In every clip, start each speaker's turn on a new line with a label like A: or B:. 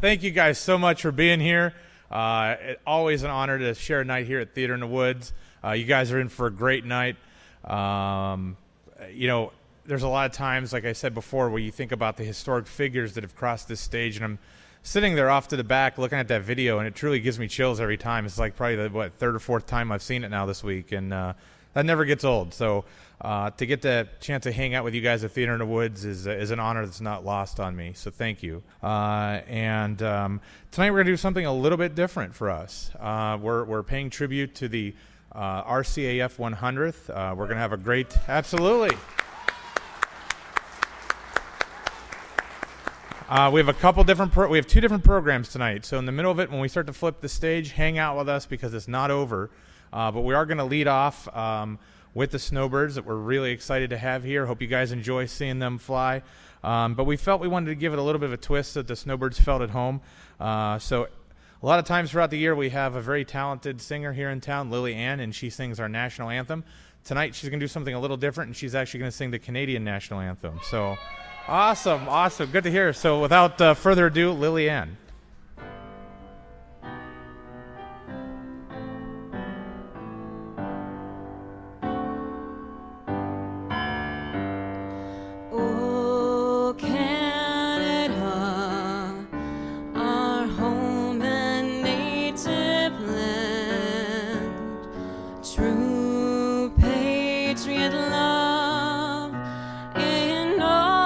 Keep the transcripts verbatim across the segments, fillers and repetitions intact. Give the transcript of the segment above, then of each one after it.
A: thank you guys so much for being here. Uh, it, always an honor to share a night here at Theater in the Woods. Uh, you guys are in for a great night. Um, you know, there's a lot of times, like I said before, where you think about the historic figures that have crossed this stage, and I'm sitting there off to the back looking at that video, and it truly gives me chills every time. It's like probably the what third or fourth time I've seen it now this week, and uh, that never gets old. So uh, to get the chance to hang out with you guys at Theater in the Woods is uh, is an honor that's not lost on me. So thank you. Uh, and um, tonight we're gonna do something a little bit different for us. Uh, we're we're paying tribute to the uh, R C A F one hundredth. Uh, we're gonna have a great absolutely. Uh, we have a couple different, pro- we have two different programs tonight. So in the middle of it, when we start to flip the stage, hang out with us because it's not over. Uh, but we are going to lead off um, with the Snowbirds that we're really excited to have here. Hope you guys enjoy seeing them fly. Um, but we felt we wanted to give it a little bit of a twist that the Snowbirds felt at home. Uh, so a lot of times throughout the year, we have a very talented singer here in town, Lily Ann, and she sings our national anthem. Tonight, she's going to do something a little different, and she's actually going to sing the Canadian national anthem. So... Awesome, awesome. Good to hear. So without uh, further ado, Lily Ann.
B: Oh, Canada, our home and native land, true patriot love in all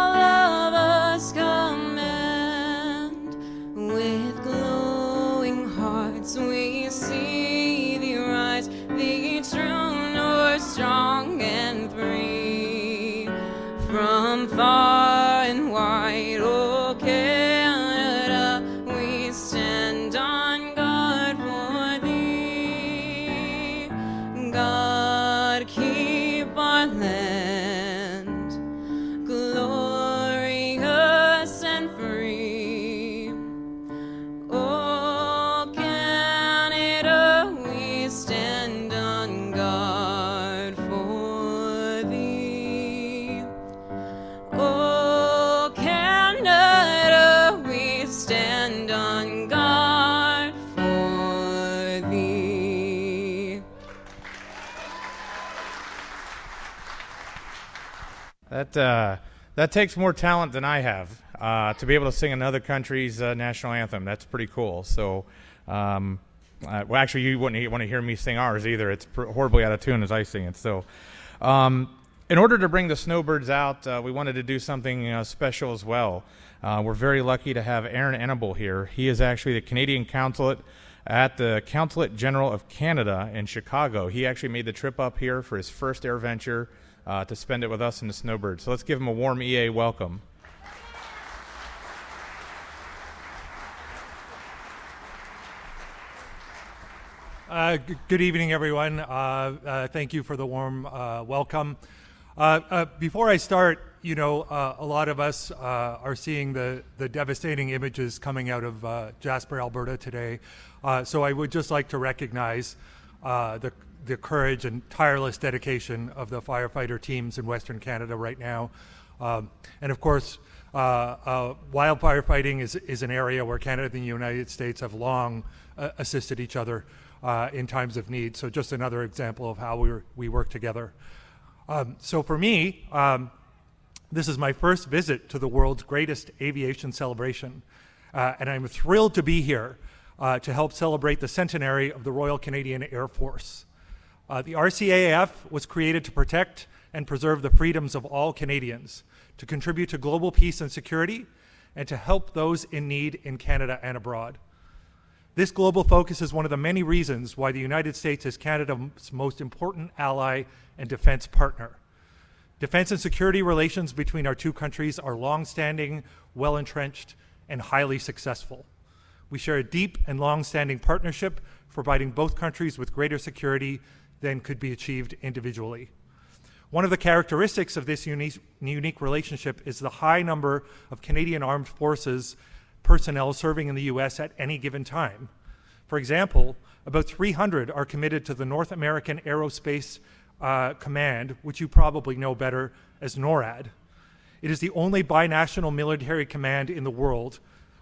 B: we see thee rise, thee true north, strong and free, from far and wide, oh Canada, we stand on guard for thee. God keep our land glorious and free. Oh, stand on guard for thee. Oh, Canada, we stand on guard for thee.
A: That uh, that takes more talent than I have uh, to be able to sing another country's uh, national anthem. That's pretty cool. So. Um, Uh, well, actually, you wouldn't want to hear me sing ours either. It's pr- horribly out of tune as I sing it. So, um, in order to bring the Snowbirds out, uh, we wanted to do something uh, special as well. Uh, we're very lucky to have Aaron Annable here. He is actually the Canadian consulate at the Consulate General of Canada in Chicago. He actually made the trip up here for his first air venture uh, to spend it with us and the Snowbirds. So let's give him a warm E A welcome.
C: Uh, g- good evening, everyone. Uh, uh, thank you for the warm uh, welcome. Uh, uh, before I start, you know, uh, a lot of us uh, are seeing the, the devastating images coming out of uh, Jasper, Alberta today. Uh, so I would just like to recognize uh, the, the courage and tireless dedication of the firefighter teams in Western Canada right now. Um, and of course, uh, uh, wildfire fighting is, is an area where Canada and the United States have long uh, assisted each other Uh, in times of need. So just another example of how we we work together. Um, so for me, um, this is my first visit to the world's greatest aviation celebration. Uh, and I'm thrilled to be here uh, to help celebrate the centenary of the Royal Canadian Air Force. Uh, the R C A F was created to protect and preserve the freedoms of all Canadians, to contribute to global peace and security, and to help those in need in Canada and abroad. This global focus is one of the many reasons why the United States is Canada's most important ally and defense partner. Defense and security relations between our two countries are long-standing, well-entrenched, and highly successful. We share a deep and long-standing partnership, providing both countries with greater security than could be achieved individually. One of the characteristics of this unique, unique relationship is the high number of Canadian Armed Forces personnel serving in the U S at any given time. For example, about three hundred are committed to the North American Aerospace uh, Command, which you probably know better as NORAD. It is the only binational military command in the world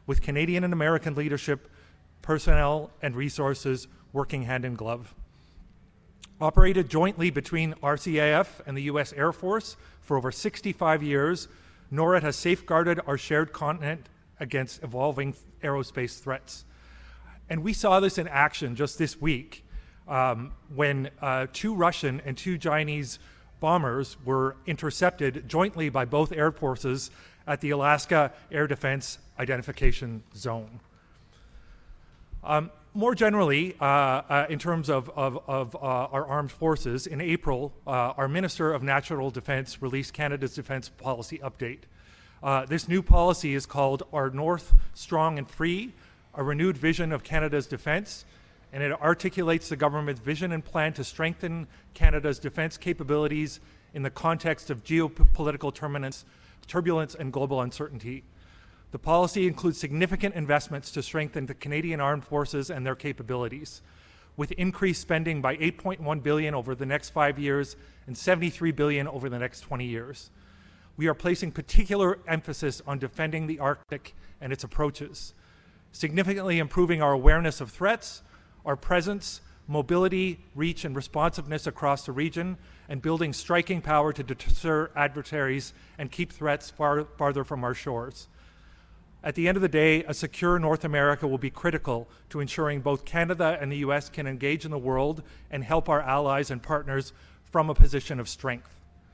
C: with Canadian and American leadership, personnel, and resources working hand in glove. Operated jointly between R C A F and the U S Air Force for over sixty-five years, NORAD has safeguarded our shared continent against evolving aerospace threats. And we saw this in action just this week um, when uh, two Russian and two Chinese bombers were intercepted jointly by both air forces at the Alaska Air Defense Identification Zone. Um, more generally, uh, uh, in terms of, of, of uh, our armed forces, in April, uh, our Minister of National Defence released Canada's Defence Policy Update. Uh, this new policy is called Our North Strong and Free, a renewed vision of Canada's defence, and it articulates the government's vision and plan to strengthen Canada's defence capabilities in the context of geopolitical turbulence, turbulence and global uncertainty. The policy includes significant investments to strengthen the Canadian Armed Forces and their capabilities, with increased spending by eight point one billion dollars over the next five years and seventy-three billion dollars over the next twenty years. We are placing particular emphasis on defending the Arctic and its approaches, significantly improving our awareness of threats, our presence, mobility, reach, and responsiveness across the region, and building striking power to deter adversaries and keep threats far, farther from our shores. At the end of the day, a secure North America will be critical to ensuring both Canada and the U S can engage in the world and help our allies and partners from a position of strength.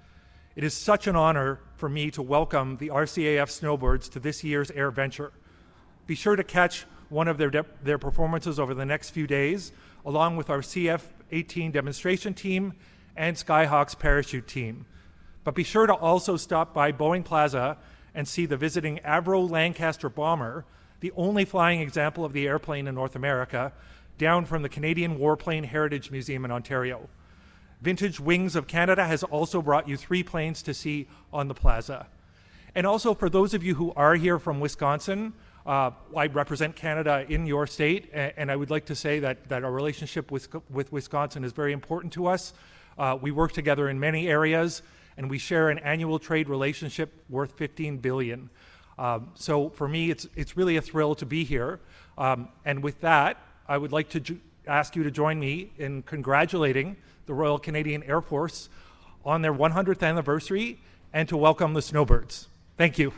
C: It is such an honor for me to welcome the R C A F Snowbirds to this year's Air Venture. Be sure to catch one of their, de- their performances over the next few days, along with our C F eighteen demonstration team and Skyhawks parachute team. But be sure to also stop by Boeing Plaza and see the visiting Avro Lancaster bomber, the only flying example of the airplane in North America, down from the Canadian Warplane Heritage Museum in Ontario. Vintage Wings of Canada has also brought you three planes to see on the plaza. And also for those of you who are here from Wisconsin, uh, I represent Canada in your state, and, and I would like to say that, that our relationship with, with Wisconsin is very important to us. Uh, we work together in many areas, and we share an annual trade relationship worth fifteen billion dollars. Um, so for me, it's it's really a thrill to be here. Um, and with that, I would like to ju- ask you to join me in congratulating the Royal Canadian Air Force on their one hundredth anniversary and to welcome the Snowbirds. Thank you.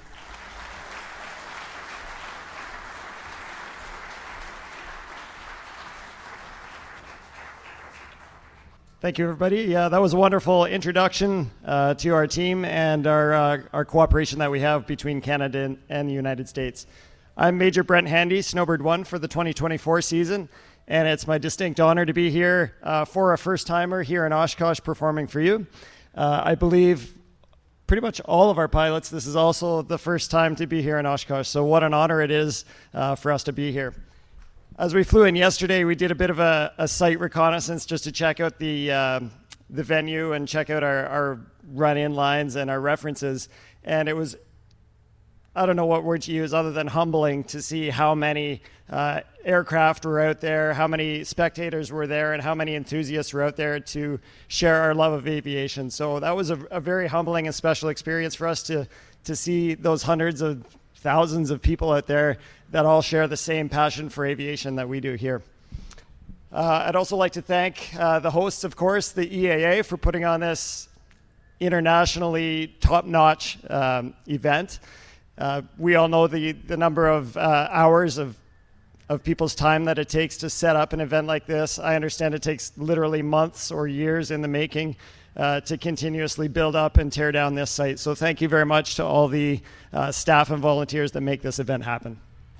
D: Thank you, everybody. Yeah, that was a wonderful introduction uh, to our team and our uh, our cooperation that we have between Canada and, and the United States. I'm Major Brent Handy, Snowbird one for the twenty twenty-four season, and it's my distinct honor to be here uh, for a first-timer here in Oshkosh performing for you. Uh, I believe pretty much all of our pilots, this is also the first time to be here in Oshkosh, so what an honor it is uh, for us to be here. As we flew in yesterday, we did a bit of a, a site reconnaissance just to check out the um, the venue and check out our, our run-in lines and our references. And it was, I don't know what word to use other than humbling to see how many uh, aircraft were out there, how many spectators were there, and how many enthusiasts were out there to share our love of aviation. So that was a, a very humbling and special experience for us to to see those hundreds of thousands of people out there that all share the same passion for aviation that we do here. Uh, I'd also like to thank uh, the hosts, of course, the E A A, for putting on this internationally top-notch um, event. Uh, we all know the, the number of uh, hours of, of people's time that it takes to set up an event like this. I understand it takes literally months or years in the making Uh, to continuously build up and tear down this site. So thank you very much to all the uh, staff and volunteers that make this event happen.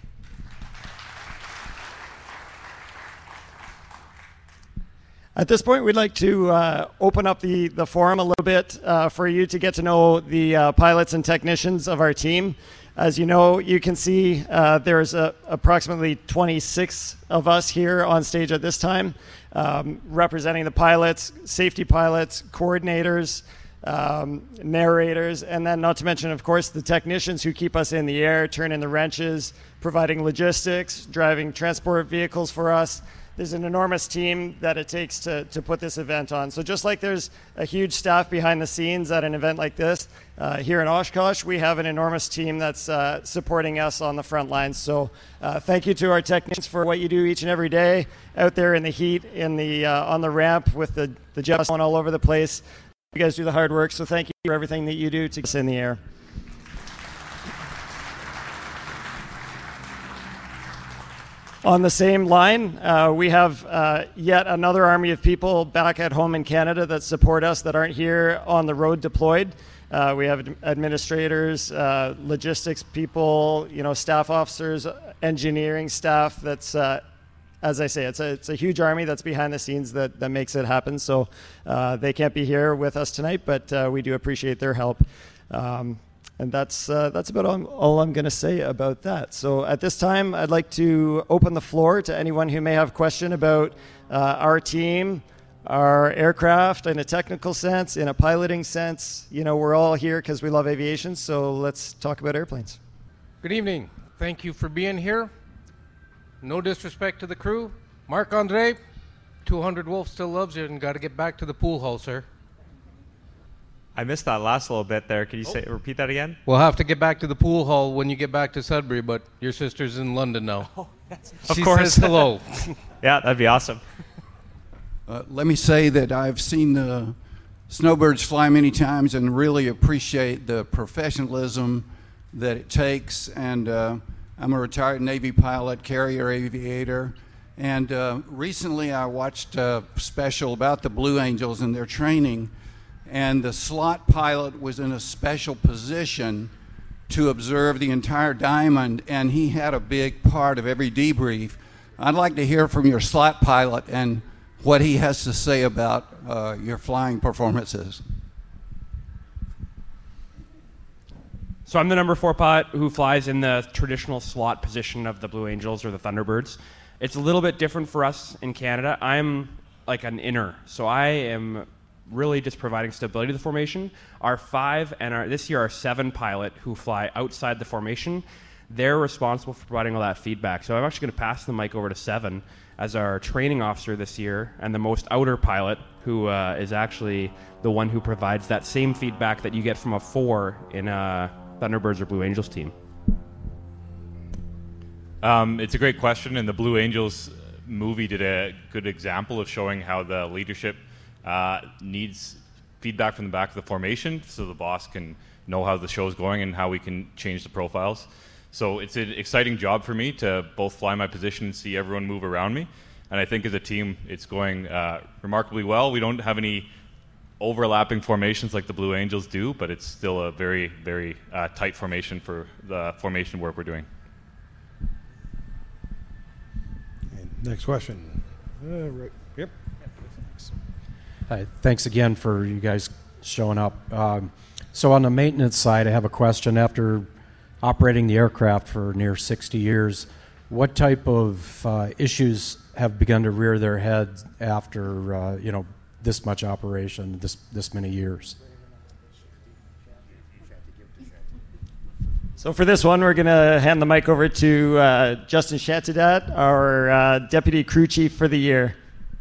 D: At this point, we'd like to uh, open up the, the forum a little bit uh, for you to get to know the uh, pilots and technicians of our team. As you know, you can see uh, there's a, approximately twenty-six of us here on stage at this time, um, representing the pilots, safety pilots, coordinators, um, narrators, and then not to mention, of course, the technicians who keep us in the air, turn in the wrenches, providing logistics, driving transport vehicles for us, there's an enormous team that it takes to, to put this event on. So just like there's a huge staff behind the scenes at an event like this, uh, here in Oshkosh, we have an enormous team that's uh, supporting us on the front lines. So uh, thank you to our technicians for what you do each and every day out there in the heat, in the uh, on the ramp with the, the jets going all over the place. You guys do the hard work, so thank you for everything that you do to get us in the air. On the same line, uh, we have uh, yet another army of people back at home in Canada that support us that aren't here on the road deployed. Uh, we have administrators, uh, logistics people, you know, staff officers, engineering staff. That's, uh, as I say, it's a it's a huge army that's behind the scenes that that makes it happen. So uh, they can't be here with us tonight, but uh, we do appreciate their help. Um, And that's uh, that's about all, all I'm going to say about that. So at this time, I'd like to open the floor to anyone who may have a question about uh, our team, our aircraft in a technical sense, in a piloting sense. You know, we're all here because we love aviation, so let's talk about airplanes.
E: Good evening. Thank you for being here. No disrespect to the crew. Marc-Andre, two hundred Wolf still loves you and got to get back to the pool hall, sir.
F: I missed that last little bit there. Can you say repeat that again?
E: We'll have to get back to the pool hall when you get back to Sudbury, but your sister's in London now.
F: Oh, yes.
E: She
F: Of course.
E: says hello.
F: Yeah, that'd be awesome.
G: Uh, let me say that I've seen the snowbirds fly many times and really appreciate the professionalism that it takes. And uh, I'm a retired Navy pilot, carrier aviator. And uh, recently I watched a special about the Blue Angels and their training. And the slot pilot was in a special position to observe the entire diamond, and he had a big part of every debrief. I'd like to hear from your slot pilot and what he has to say about uh, your flying performances.
H: So I'm the number four pilot who flies in the traditional slot position of the Blue Angels or the Thunderbirds. It's a little bit different for us in Canada. I'm like an inner, so I am really just providing stability to the formation. Our five and our this year our seven pilot who fly outside the formation, they're responsible for providing all that feedback. So I'm actually going to pass the mic over to seven as our training officer this year and the most outer pilot who uh, is actually the one who provides that same feedback that you get from a four in a Thunderbirds or Blue Angels team.
I: Um, it's a great question, and the Blue Angels movie did a good example of showing how the leadership Uh, needs feedback from the back of the formation so the boss can know how the show's going and how we can change the profiles. So it's an exciting job for me to both fly my position and see everyone move around me. And I think as a team, it's going uh, remarkably well. We don't have any overlapping formations like the Blue Angels do, but it's still a very, very uh, tight formation for the formation work we're doing.
J: And next question. Uh, right. Yep.
K: Hi, thanks again for you guys showing up. Um, so on the maintenance side, I have a question. After operating the aircraft for near sixty years, what type of uh, issues have begun to rear their heads after uh, you know this much operation, this this many years?
D: So for this one, we're going to hand the mic over to uh, Justin Chantidat, our uh, Deputy Crew Chief for the year.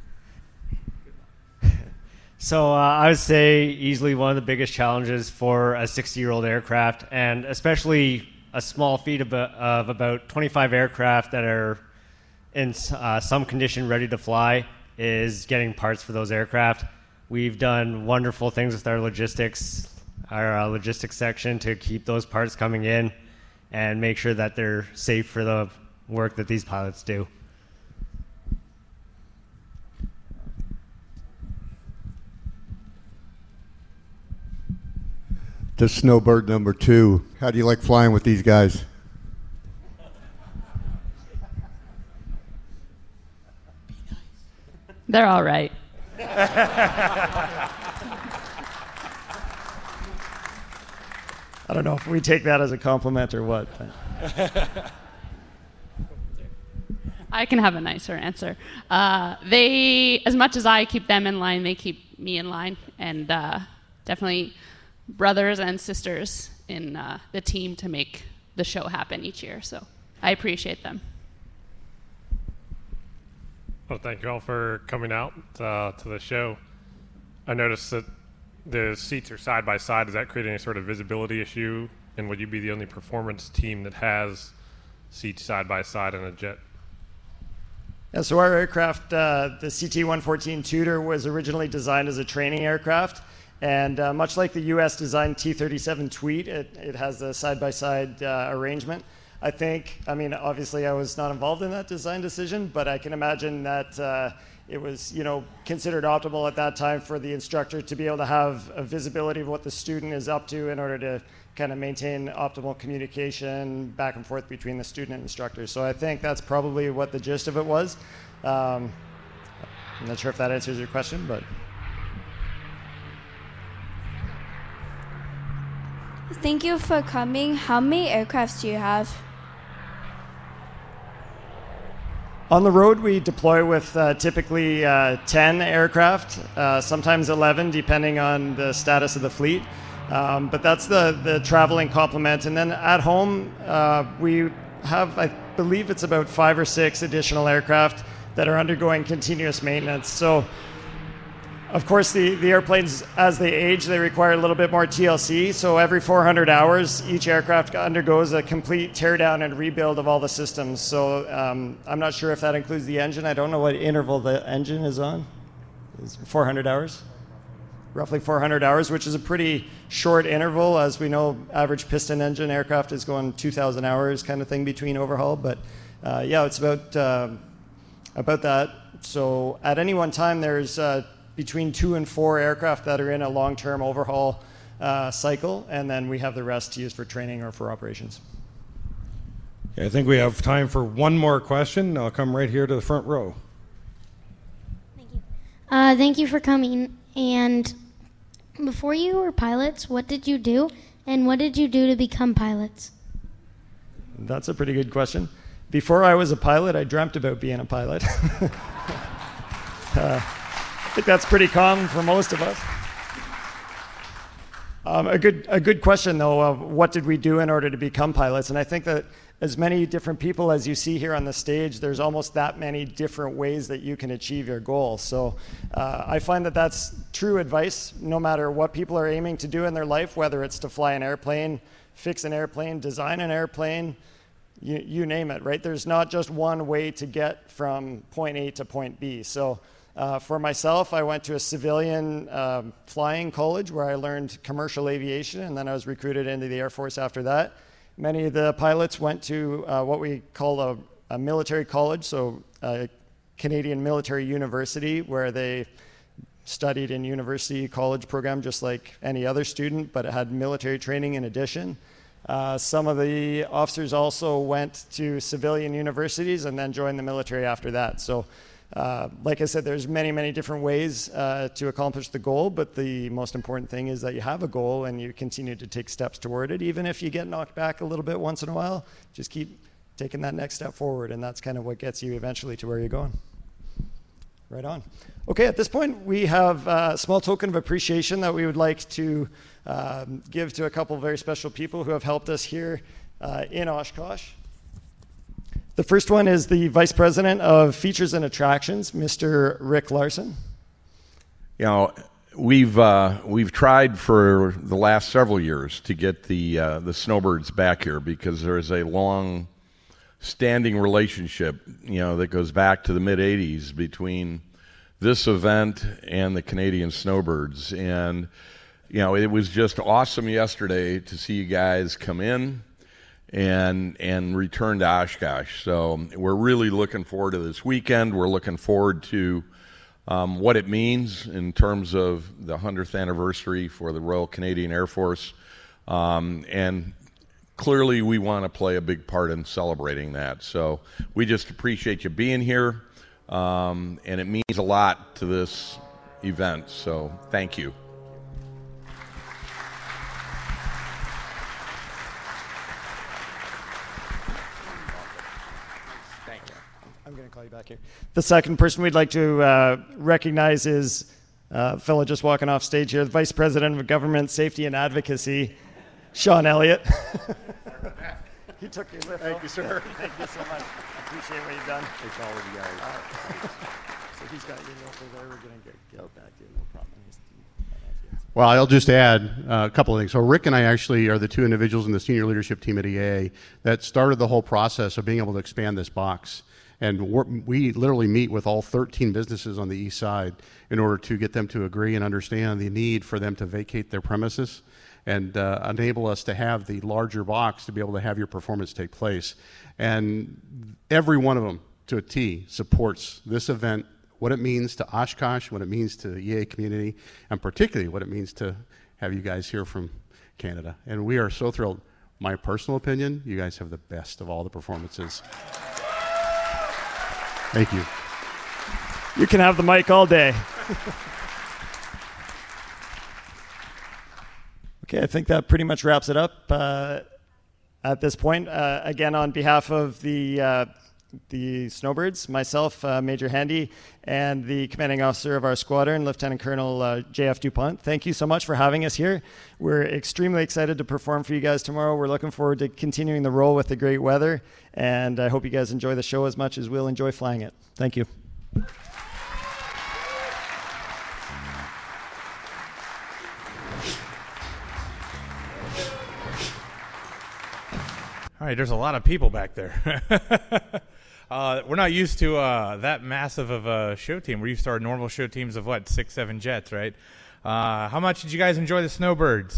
L: So uh, I would say easily one of the biggest challenges for a sixty-year-old aircraft, and especially a small fleet of, of about twenty-five aircraft that are in uh, some condition ready to fly, is getting parts for those aircraft. We've done wonderful things with our logistics, our uh, logistics section to keep those parts coming in and make sure that they're safe for the work that these pilots do.
J: To Snowbird number two, how do you like flying with these guys?
B: They're all right.
D: I don't know if we take that as a compliment or what. But.
B: I can have a nicer answer. Uh, they, as much as I keep them in line, they keep me in line, and uh, definitely brothers and sisters in uh, the team to make the show happen each year. So I appreciate them.
M: Well, thank you all for coming out uh, to the show. I noticed that the seats are side by side. Does that create any sort of visibility issue? And would you be the only performance team that has seats side by side in a jet?
D: Yeah, so our aircraft, uh, the C T one fourteen Tudor, was originally designed as a training aircraft. And uh, much like the U S designed T thirty-seven Tweet, it, it has a side-by-side uh, arrangement. I think, I mean, obviously I was not involved in that design decision, but I can imagine that uh, it was, you know, considered optimal at that time for the instructor to be able to have a visibility of what the student is up to in order to kind of maintain optimal communication back and forth between the student and instructor. So I think that's probably what the gist of it was. Um, I'm not sure if that answers your question, but.
N: Thank you for coming. How many aircrafts do you have?
D: On the road, we deploy with uh, typically uh, ten aircraft, uh, sometimes eleven, depending on the status of the fleet. Um, but that's the, the traveling complement. And then at home, uh, we have, I believe it's about five or six additional aircraft that are undergoing continuous maintenance. So, of course, the, the airplanes, as they age, they require a little bit more T L C. So every four hundred hours, each aircraft undergoes a complete teardown and rebuild of all the systems. So um, I'm not sure if that includes the engine. I don't know what interval the engine is on. It's four hundred hours? Roughly four hundred hours, which is a pretty short interval. As we know, average piston engine aircraft is going two thousand hours kind of thing between overhaul. But uh, yeah, it's about, uh, about that. So at any one time, there's uh, between two and four aircraft that are in a long-term overhaul uh, cycle, and then we have the rest to use for training or for operations.
O: Okay, I think we have time for one more question. I'll come right here to the front row.
P: Uh, thank you for coming. And before you were pilots, what did you do, and what did you do to become pilots?
D: That's a pretty good question. Before I was a pilot, I dreamt about being a pilot. uh, I think that's pretty common for most of us. Um, a good a good question, though, of what did we do in order to become pilots? And I think that as many different people as you see here on the stage, there's almost that many different ways that you can achieve your goal. So uh, I find that that's true advice, no matter what people are aiming to do in their life, whether it's to fly an airplane, fix an airplane, design an airplane, you, you name it, right? There's not just one way to get from point A to point B. So Uh, for myself, I went to a civilian um, flying college where I learned commercial aviation, and then I was recruited into the Air Force after that. Many of the pilots went to uh, what we call a, a military college, so a Canadian Military University, where they studied in university college program just like any other student, but it had military training in addition. Uh, some of the officers also went to civilian universities and then joined the military after that. So. Uh, like I said, there's many, many different ways uh, to accomplish the goal, but the most important thing is that you have a goal and you continue to take steps toward it. Even if you get knocked back a little bit once in a while, just keep taking that next step forward, and that's kind of what gets you eventually to where you're going. Right on. Okay, at this point, we have a small token of appreciation that we would like to um, give to a couple of very special people who have helped us here uh, in Oshkosh. The first one is the Vice President of Features and Attractions, Mister Rick Larson.
Q: You know, we've uh, we've tried for the last several years to get the uh, the Snowbirds back here because there's a long standing relationship, you know, that goes back to the mid eighties between this event and the Canadian Snowbirds. And, you know, it was just awesome yesterday to see you guys come in and and return to Oshkosh. So we're really looking forward to this weekend. We're looking forward to um, what it means in terms of the hundredth anniversary for the Royal Canadian Air Force. Um, and clearly we want to play a big part in celebrating that. So we just appreciate you being here, um, and it means a lot to this event. So thank you.
D: Call you back here. The second person we'd like to uh, recognize is uh, a fellow just walking off stage here, the Vice President of Government Safety and Advocacy, Sean Elliott. He took your lift.
R: Thank you, sir.
D: Thank you so much. appreciate what you've done.
Q: Thanks all of you guys.
D: Uh, so he's got your note there. We're going to get, get out back to you. No problem.
R: Well, I'll just add uh, a couple of things. So Rick and I actually are the two individuals in the senior leadership team at E A that started the whole process of being able to expand this box. And we're, we literally meet with all thirteen businesses on the east side in order to get them to agree and understand the need for them to vacate their premises and uh, enable us to have the larger box to be able to have your performance take place. And every one of them, to a T, supports this event, what it means to Oshkosh, what it means to the E A community, and particularly what it means to have you guys here from Canada. And we are so thrilled. My personal opinion, you guys have the best of all the performances. Thank you.
D: You can have the mic all day. Okay, I think that pretty much wraps it up uh, at this point. Uh, again, on behalf of the uh, the Snowbirds, myself, uh, Major Handy, and the commanding officer of our squadron, Lieutenant Colonel uh, J F DuPont, thank you so much for having us here. We're extremely excited to perform for you guys tomorrow. We're looking forward to continuing the role with the great weather, and I hope you guys enjoy the show as much as we'll enjoy flying it. Thank you.
A: All right, there's a lot of people back there. uh, we're not used to uh, that massive of a show team. We're used to our normal show teams of, what, six, seven jets, right? Uh, how much did you guys enjoy the Snowbirds?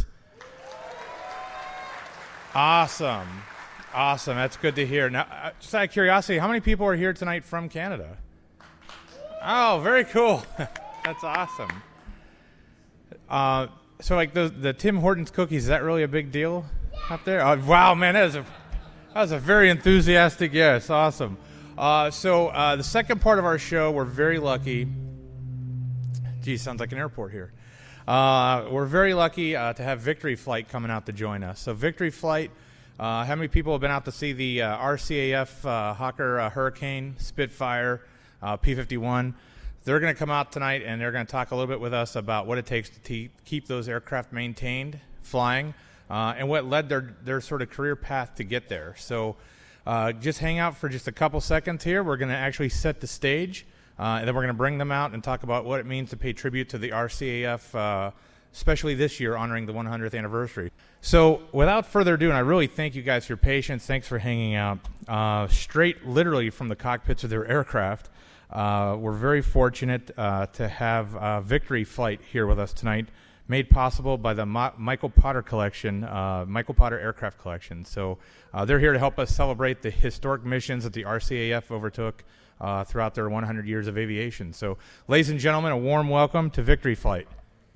A: Awesome. Awesome. That's good to hear. Now, uh, just out of curiosity, how many people are here tonight from Canada? Oh, very cool. That's awesome. Uh, so, like, the, the Tim Hortons cookies, is that really a big deal up there? Oh, wow, man, that is a... That was a very enthusiastic yes. Awesome. Uh, so uh, the second part of our show, we're very lucky. Geez, sounds like an airport here. Uh, we're very lucky uh, to have Victory Flight coming out to join us. So Victory Flight, uh, how many people have been out to see the uh, R C A F uh, Hawker uh, Hurricane, Spitfire, uh, P fifty-one? They're going to come out tonight, and they're going to talk a little bit with us about what it takes to te- keep those aircraft maintained, flying. Uh, and what led their, their sort of career path to get there. So uh, just hang out for just a couple seconds here. We're going to actually set the stage, uh, and then we're going to bring them out and talk about what it means to pay tribute to the R C A F, uh, especially this year, honoring the one hundredth anniversary. So without further ado, and I really thank you guys for your patience. Thanks for hanging out. Uh, straight literally from the cockpits of their aircraft, uh, we're very fortunate uh, to have uh, Victory Flight here with us tonight, made possible by the Mo- Michael Potter Collection, uh, Michael Potter Aircraft Collection. So uh, they're here to help us celebrate the historic missions that the R C A F overtook uh, throughout their one hundred years of aviation. So, ladies and gentlemen, a warm welcome to Victory Flight.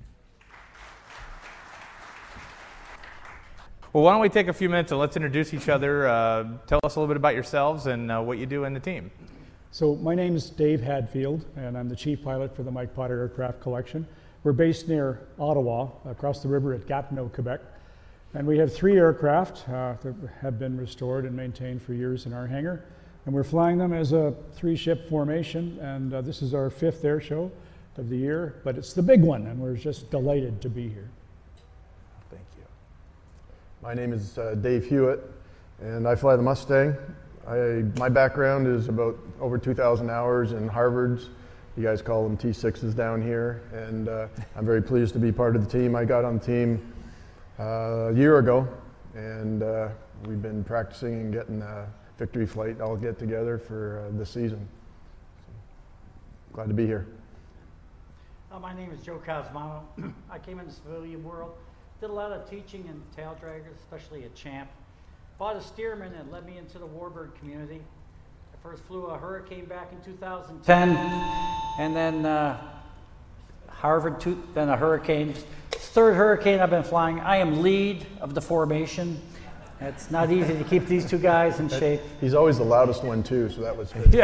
A: Well, why don't we take a few minutes and let's introduce each other. Uh, tell us a little bit about yourselves and uh, what you do in the team.
S: So my name is Dave Hadfield, and I'm the chief pilot for the Mike Potter Aircraft Collection. We're based near Ottawa, across the river at Gatineau, Quebec. And we have three aircraft uh, that have been restored and maintained for years in our hangar. And we're flying them as a three-ship formation, and uh, this is our fifth air show of the year, but it's the big one, and we're just delighted to be here.
T: Thank you. My name is uh, Dave Hewitt, and I fly the Mustang. I, my background is about over two thousand hours in Harvard's. You guys call them T sixes down here, and uh, I'm very pleased to be part of the team. I got on the team uh, a year ago, and uh, we've been practicing and getting a Victory Flight all get together for uh, this season. So, glad to be here.
U: Uh, my name is Joe Cosmano. I came in the civilian world, did a lot of teaching in tail draggers, especially at Champ. Bought a Stearman and led me into the warbird community. First flew a Hurricane back in two thousand ten, and then uh, Harvard, two, then a Hurricane. Third Hurricane I've been flying. I am lead of the formation. It's not easy to keep these two guys in shape.
T: He's always the loudest one too, so that was good.
U: Yeah.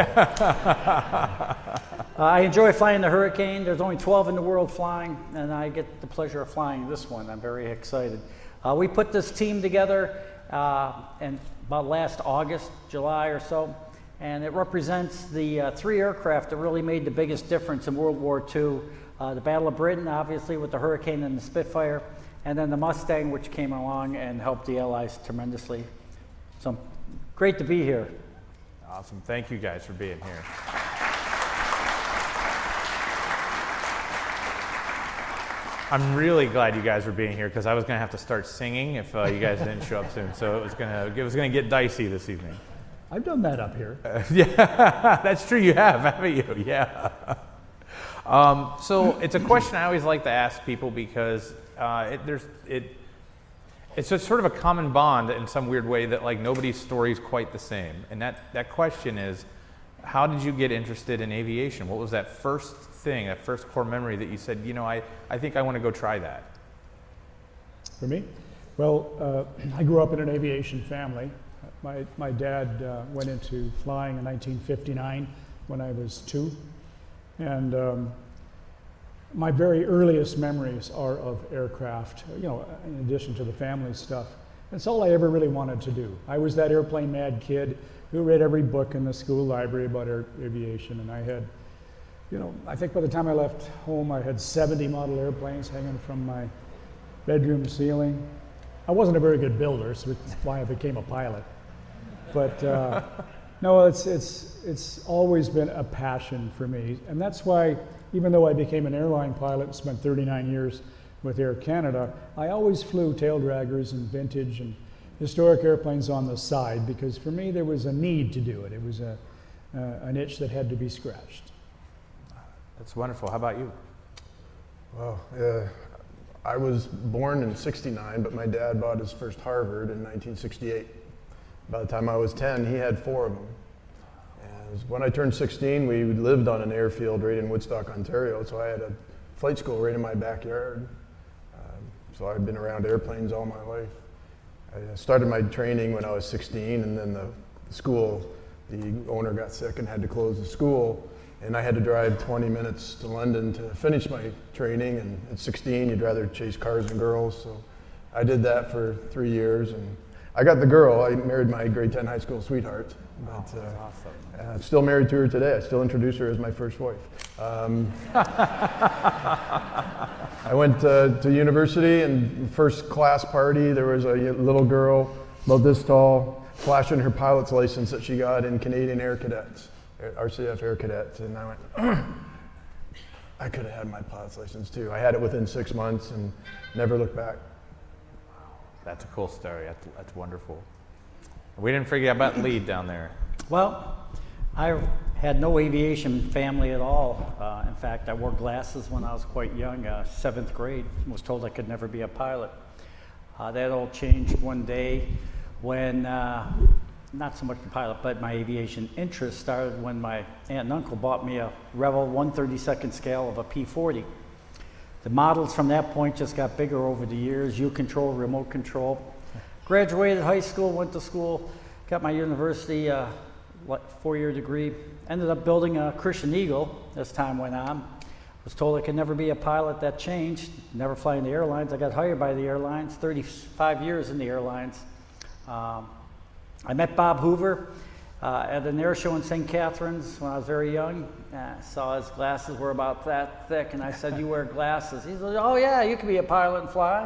U: uh, I enjoy flying the Hurricane. There's only twelve in the world flying, and I get the pleasure of flying this one. I'm very excited. Uh, we put this team together uh, in about last August, July or so. And it represents the uh, three aircraft that really made the biggest difference in World War Two. Uh, the Battle of Britain, obviously, with the Hurricane and the Spitfire, and then the Mustang, which came along and helped the Allies tremendously. So great to be here.
A: Awesome. Thank you guys for being here. I'm really glad you guys were being here because I was going to have to start singing if uh, you guys didn't show up soon. So it was going to it was going to get dicey this evening.
S: I've done that up here.
A: Uh, yeah, that's true. You have, haven't you? Yeah. Um, so it's a question I always like to ask people because uh, it, there's it. It's just sort of a common bond in some weird way that like nobody's story is quite the same. And that that question is, how did you get interested in aviation? What was that first thing, that first core memory that you said, you know, I, I think I want to go try that?
S: For me? Well, uh, I grew up in an aviation family. My, my dad uh, went into flying in nineteen fifty-nine when I was two. And um, my very earliest memories are of aircraft, you know, in addition to the family stuff. That's all I ever really wanted to do. I was that airplane mad kid who read every book in the school library about air, aviation, and I had, you know, I think by the time I left home, I had seventy model airplanes hanging from my bedroom ceiling. I wasn't a very good builder, so that's why I became a pilot. But uh, no, it's, it's, it's always been a passion for me, and that's why, even though I became an airline pilot and spent thirty-nine years with Air Canada, I always flew tail draggers and vintage and historic airplanes on the side because for me there was a need to do it. It was a, uh, an itch that had to be scratched.
A: That's wonderful. How about you?
T: Well, uh, I was born in sixty-nine, but my dad bought his first Harvard in nineteen sixty-eight. By the time I was ten, he had four of them. And when I turned sixteen, we lived on an airfield right in Woodstock, Ontario, so I had a flight school right in my backyard. Um, so I've been around airplanes all my life. I started my training when I was sixteen, and then the school, the owner got sick and had to close the school, and I had to drive twenty minutes to London to finish my training, and at sixteen, you'd rather chase cars than girls, so I did that for three years, and I got the girl. I married my grade ten high school sweetheart, but uh,
A: awesome.
T: I'm still married to her today. I still introduce her as my first wife. Um, I went uh, to university, and first class party, there was a little girl about this tall flashing her pilot's license that she got in Canadian Air Cadets, R C F Air Cadets, and I went, I could have had my pilot's license too. I had it within six months and never looked back.
A: That's a cool story. That's, that's wonderful. We didn't forget about Lee down there.
U: Well, I had no aviation family at all. Uh, in fact, I wore glasses when I was quite young, uh, seventh grade, and was told I could never be a pilot. Uh, that all changed one day when, uh, not so much the pilot, but my aviation interest started when my aunt and uncle bought me a Revell one thirty-second scale of a P forty. The models from that point just got bigger over the years, U-control, remote control. Graduated high school, went to school, got my university uh, four-year degree, ended up building a Christian Eagle as time went on. Was told I could never be a pilot. That changed. Never fly in the airlines. I got hired by the airlines, thirty-five years in the airlines. Um, I met Bob Hoover uh, at an air show in Saint Catharines when I was very young. I saw his glasses were about that thick, and I said, "You wear glasses?" He said, "Oh yeah, you can be a pilot and fly."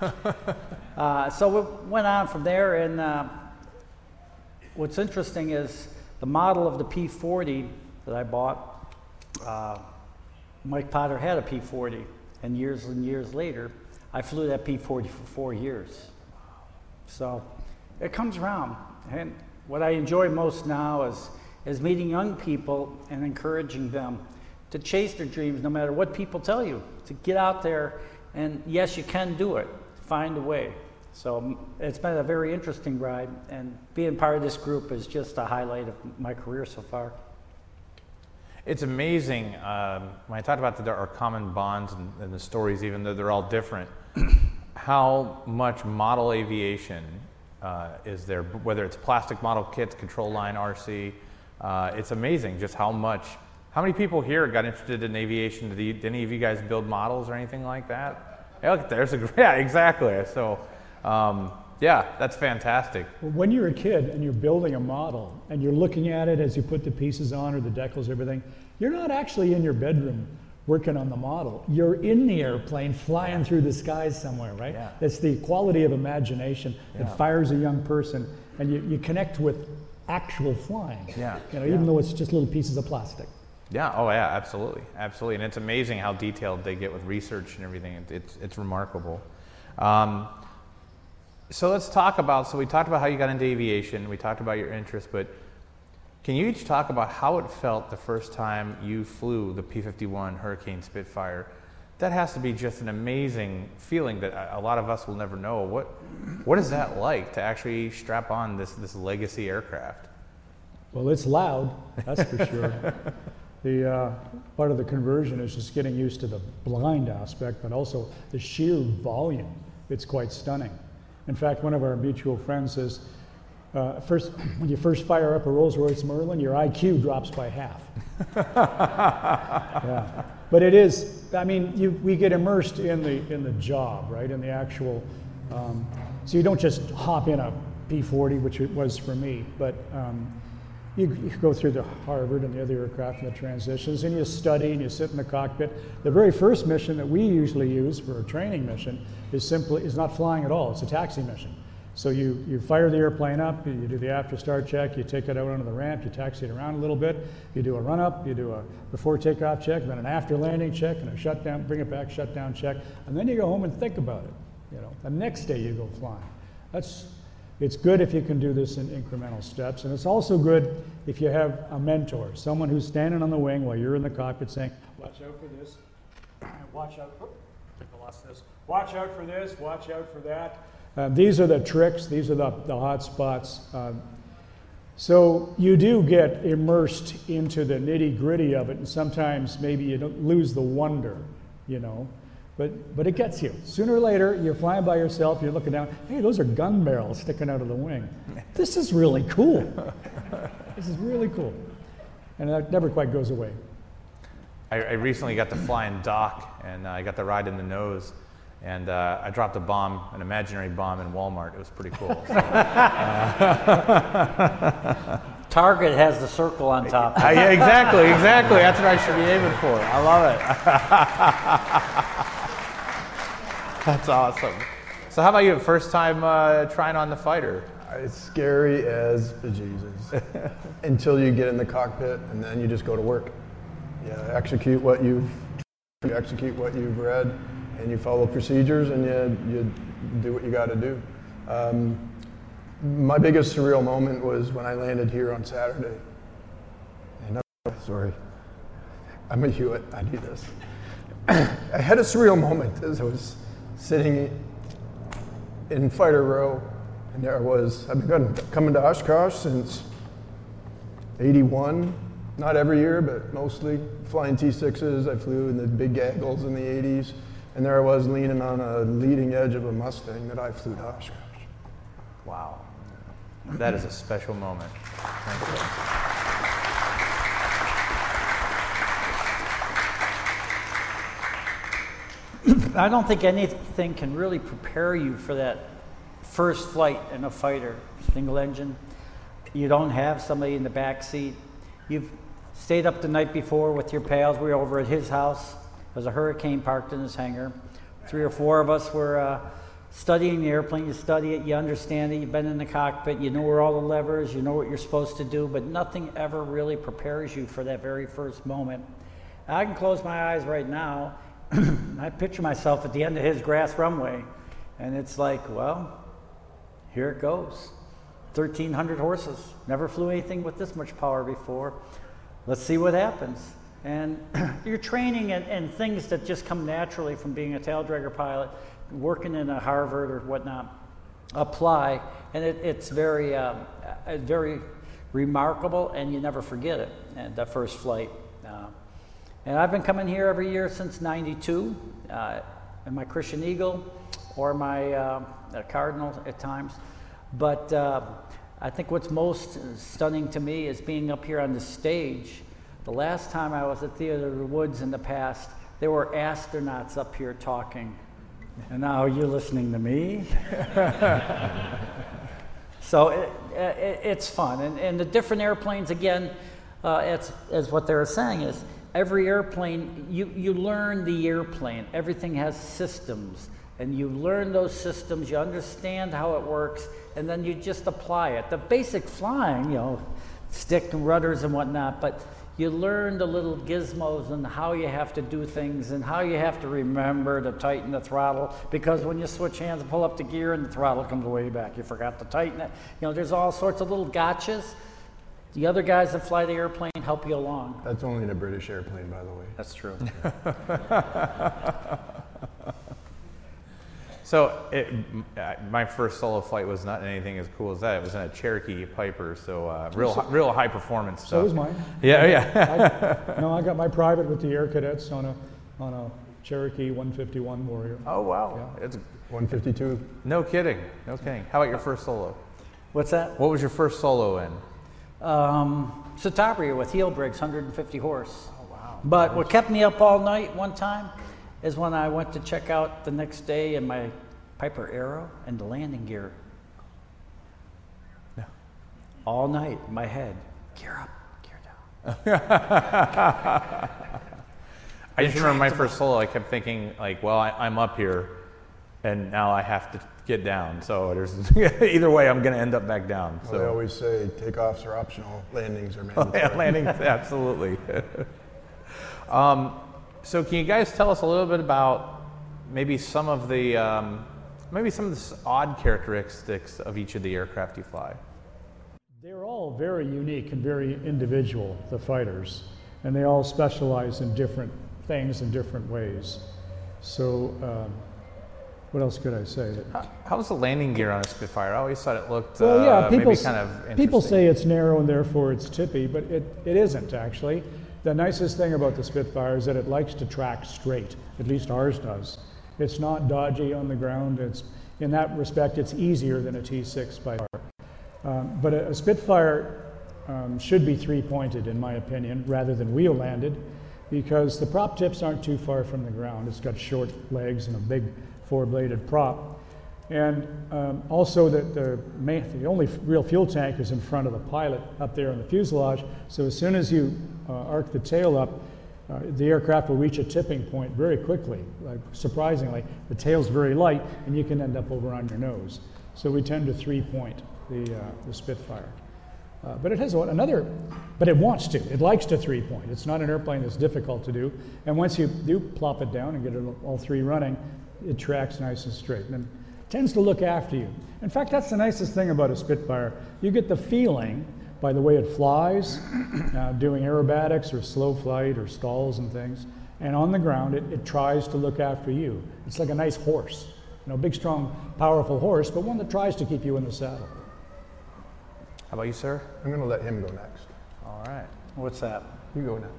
U: uh, so we went on from there, and uh, what's interesting is the model of the P forty that I bought, uh, Mike Potter had a P forty, and years and years later, I flew that P forty for four years. So it comes around, and what I enjoy most now is is meeting young people and encouraging them to chase their dreams no matter what people tell you, to get out there, and yes, you can do it, find a way. So it's been a very interesting ride, and being part of this group is just a highlight of my career so far.
A: It's amazing, um, when I talked about the, our common bonds and, and the stories, even though they're all different, how much model aviation uh, is there, whether it's plastic model kits, control line, R C. Uh, it's amazing just how much, how many people here got interested in aviation? Did, you, did any of you guys build models or anything like that? Hey, look, there's a, yeah, exactly. So, um, yeah, that's fantastic.
S: When you're a kid and you're building a model and you're looking at it as you put the pieces on or the decals, everything, you're not actually in your bedroom working on the model. You're in the airplane flying yeah. through the skies somewhere, right? Yeah. It's the quality of imagination yeah. that fires a young person, and you, you connect with actual flying.
A: Yeah.
S: You know,
A: yeah.
S: even though it's just little pieces of plastic.
A: Yeah. Oh, yeah. Absolutely. Absolutely. And it's amazing how detailed they get with research and everything. It, it's it's remarkable. Um, so let's talk about. So we talked about how you got into aviation. We talked about your interest, but can you each talk about how it felt the first time you flew the P fifty-one Hurricane Spitfire? That has to be just an amazing feeling that a lot of us will never know. What what is that like to actually strap on this this legacy aircraft?
S: Well, it's loud, that's for sure. The uh, part of the conversion is just getting used to the blind aspect, but also the sheer volume. It's quite stunning. In fact, one of our mutual friends says, uh, first, when you first fire up a Rolls-Royce Merlin, your I Q drops by half. Yeah. But it is, I mean, you, we get immersed in the, in the job, right, in the actual, um, so you don't just hop in a P forty, which it was for me, but um, you, you go through the Harvard and the other aircraft and the transitions, and you study and you sit in the cockpit. The very first mission that we usually use for a training mission is simply, is not flying at all, it's a taxi mission. So you, you fire the airplane up, you do the after start check, you take it out onto the ramp, you taxi it around a little bit, you do a run up, you do a before takeoff check, then an after landing check, and a shutdown, bring it back, shutdown check, and then you go home and think about it. You know, the next day you go flying. That's, it's good if you can do this in incremental steps, and it's also good if you have a mentor, someone who's standing on the wing while you're in the cockpit saying, watch out for this, watch out, oh, I lost this, watch out for this, watch out for that. Uh, these are the tricks, these are the, the hot spots. Um, so you do get immersed into the nitty gritty of it, and sometimes maybe you don't lose the wonder, you know, but, but it gets you. Sooner or later, you're flying by yourself, you're looking down, hey, those are gun barrels sticking out of the wing. This is really cool. This is really cool. And that never quite goes away.
A: I, I recently got to fly in Dock, and uh, I got to ride in the nose. And uh, I dropped a bomb, an imaginary bomb in Walmart. It was pretty cool. So, uh,
U: Target has the circle on top.
A: Uh, yeah, exactly, exactly. That's what I should be aiming for. I love it. That's awesome. So how about you? First time uh, trying on the fighter?
T: It's scary as bejesus until you get in the cockpit, and then you just go to work. Yeah, execute what you've you execute what you've read. And you follow procedures, and you, you do what you got to do. Um, my biggest surreal moment was when I landed here on Saturday. And I'm, sorry, I'm a Hewitt, I do this. I had a surreal moment as I was sitting in fighter row, and there I was. I've been coming to Oshkosh since eighty-one. Not every year, but mostly flying T sixes. I flew in the big gaggles in the eighties. And there I was leaning on a leading edge of a Mustang that I flew to Oshkosh.
A: Wow. That is a special moment. Thank
U: you. I don't think anything can really prepare you for that first flight in a fighter, single engine. You don't have somebody in the back seat. You've stayed up the night before with your pals. We were over at his house. There's a Hurricane parked in his hangar. Three or four of us were uh, studying the airplane. You study it, you understand it, you've been in the cockpit, you know where all the levers, you know what you're supposed to do, but nothing ever really prepares you for that very first moment. I can close my eyes right now. I picture myself at the end of his grass runway, and it's like, well, here it goes. thirteen hundred horses. Never flew anything with this much power before. Let's see what happens. And you're training and, and things that just come naturally from being a tail dragger pilot, working in a Harvard or whatnot, apply, and it, it's very, uh, very remarkable, and you never forget it. And the first flight, uh, and I've been coming here every year since ninety-two, uh, in my Christian Eagle or my uh, Cardinal at times. But uh, I think what's most stunning to me is being up here on the stage. The last time I was at Theater of the Woods in the past, there were astronauts up here talking. And now you're listening to me. So it, it, it's fun. And, and the different airplanes, again, uh, it's, as what they were saying is, every airplane, you, you learn the airplane. Everything has systems. And you learn those systems, you understand how it works, and then you just apply it. The basic flying, you know, stick and rudders and whatnot, but you learn the little gizmos and how you have to do things and how you have to remember to tighten the throttle, because when you switch hands and pull up the gear and the throttle comes way back, you forgot to tighten it. You know, there's all sorts of little gotchas. The other guys that fly the airplane help you along.
T: That's only in a British airplane, by the way.
U: That's true.
A: So it, my first solo flight was not anything as cool as that. It was in a Cherokee Piper, so uh, real,
S: So-
A: real high performance stuff.
S: So was mine.
A: Yeah, yeah.
S: I, no, I got my private with the Air Cadets on a on a Cherokee one fifty-one Warrior.
A: Oh wow, it's
T: one fifty-two.
A: No kidding, no kidding. How about your first solo?
U: What's that?
A: What was your first solo in?
U: Um, Citabria with heel brakes, one hundred fifty horse. Oh wow! But what kept me up all night one time is when I went to check out the next day in my Piper Arrow and the landing gear.
A: No.
U: All night in my head, gear up, gear down.
A: I just remember my first solo. I kept thinking, like, well, I, I'm up here, and now I have to get down. So there's either way, I'm going to end up back down.
T: Well,
A: So
T: they always say takeoffs are optional, landings are
A: Oh,
T: mandatory.
A: yeah, landings, absolutely. um, so can you guys tell us a little bit about maybe some of the um, maybe some of the s- odd characteristics of each of the aircraft you fly?
S: They're all very unique and very individual, the fighters, and they all specialize in different things in different ways. So, um, what else could I say?
A: How, how's the landing gear on a Spitfire? I always thought it looked
S: Well, yeah,
A: uh,
S: people,
A: maybe kind of interesting.
S: people say it's narrow and therefore it's tippy, but it, it isn't actually. The nicest thing about the Spitfire is that it likes to track straight, at least ours does. It's not dodgy on the ground. It's, in that respect, it's easier than a T six by far. Um, but a, a Spitfire um, should be three-pointed, in my opinion, rather than wheel-landed, because the prop tips aren't too far from the ground. It's got short legs and a big four-bladed prop. And um, also the, the, main, the only real fuel tank is in front of the pilot up there in the fuselage. So as soon as you uh, arc the tail up, uh, the aircraft will reach a tipping point very quickly. Like, surprisingly, the tail's very light and you can end up over on your nose. So we tend to three-point the, uh, the Spitfire. Uh, but it has another, but it wants to. It likes to three-point. It's not an airplane that's difficult to do. And once you do plop it down and get it all three running, it tracks nice and straight. And tends to look after you. In fact, that's the nicest thing about a Spitfire. You get the feeling by the way it flies, uh, doing aerobatics or slow flight or stalls and things, and on the ground it, it tries to look after you. It's like a nice horse, you know, big, strong, powerful horse, but one that tries to keep you in the saddle.
A: How about you, sir?
T: I'm going to let him go next.
A: All right.
U: What's that?
T: You go next.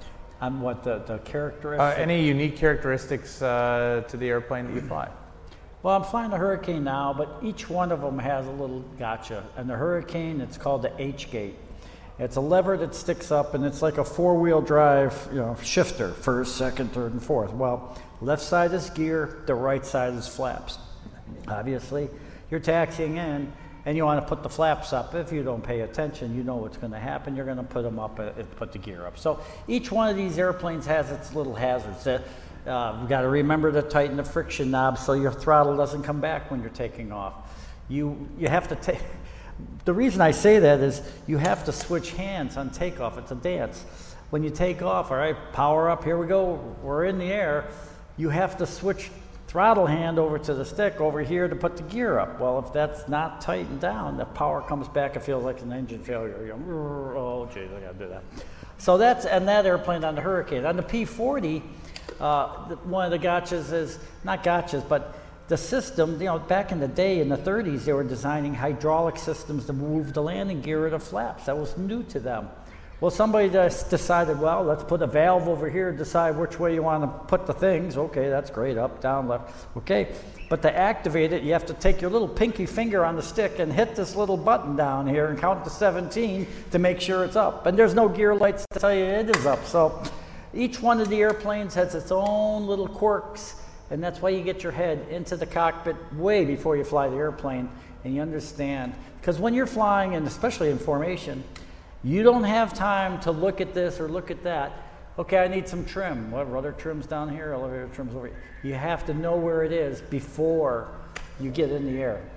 U: I'm what the, the characteristics?
A: Uh, any unique characteristics uh, to the airplane that you fly?
U: Well, I'm flying the Hurricane now, but each one of them has a little gotcha. And the Hurricane, it's called the H-gate. It's a lever that sticks up, and it's like a four-wheel drive, you know, shifter, first, second, third, and fourth. Well, left side is gear, the right side is flaps. Obviously, you're taxiing in, and you want to put the flaps up. If you don't pay attention, you know what's going to happen. You're going to put them up and put the gear up. So each one of these airplanes has its little hazards. That uh, you've got to remember to tighten the friction knob so your throttle doesn't come back when you're taking off. You you have to take. The reason I say that is you have to switch hands on takeoff. It's a dance. When you take off, all right, power up. Here we go. We're in the air. You have to switch throttle hand over to the stick over here to put the gear up. Well, if that's not tightened down, the power comes back. It feels like an engine failure. You go, oh, geez, I got to do that. So that's, and that airplane on the Hurricane. On the P forty, uh, the, one of the gotchas is, not gotchas, but the system, you know, back in the day, in the thirties, they were designing hydraulic systems to move the landing gear or the flaps. That was new to them. Well, somebody just decided, well, let's put a valve over here, decide which way you want to put the things. Okay, that's great, up, down, left. Okay, but to activate it, you have to take your little pinky finger on the stick and hit this little button down here and count to seventeen to make sure it's up. And there's no gear lights to tell you it is up. So each one of the airplanes has its own little quirks, and that's why you get your head into the cockpit way before you fly the airplane, and you understand. Because when you're flying, and especially in formation, you don't have time to look at this or look at that. Okay, I need some trim. What rudder trim's down here, elevator trim's over here. You have to know where it is before you get in the air.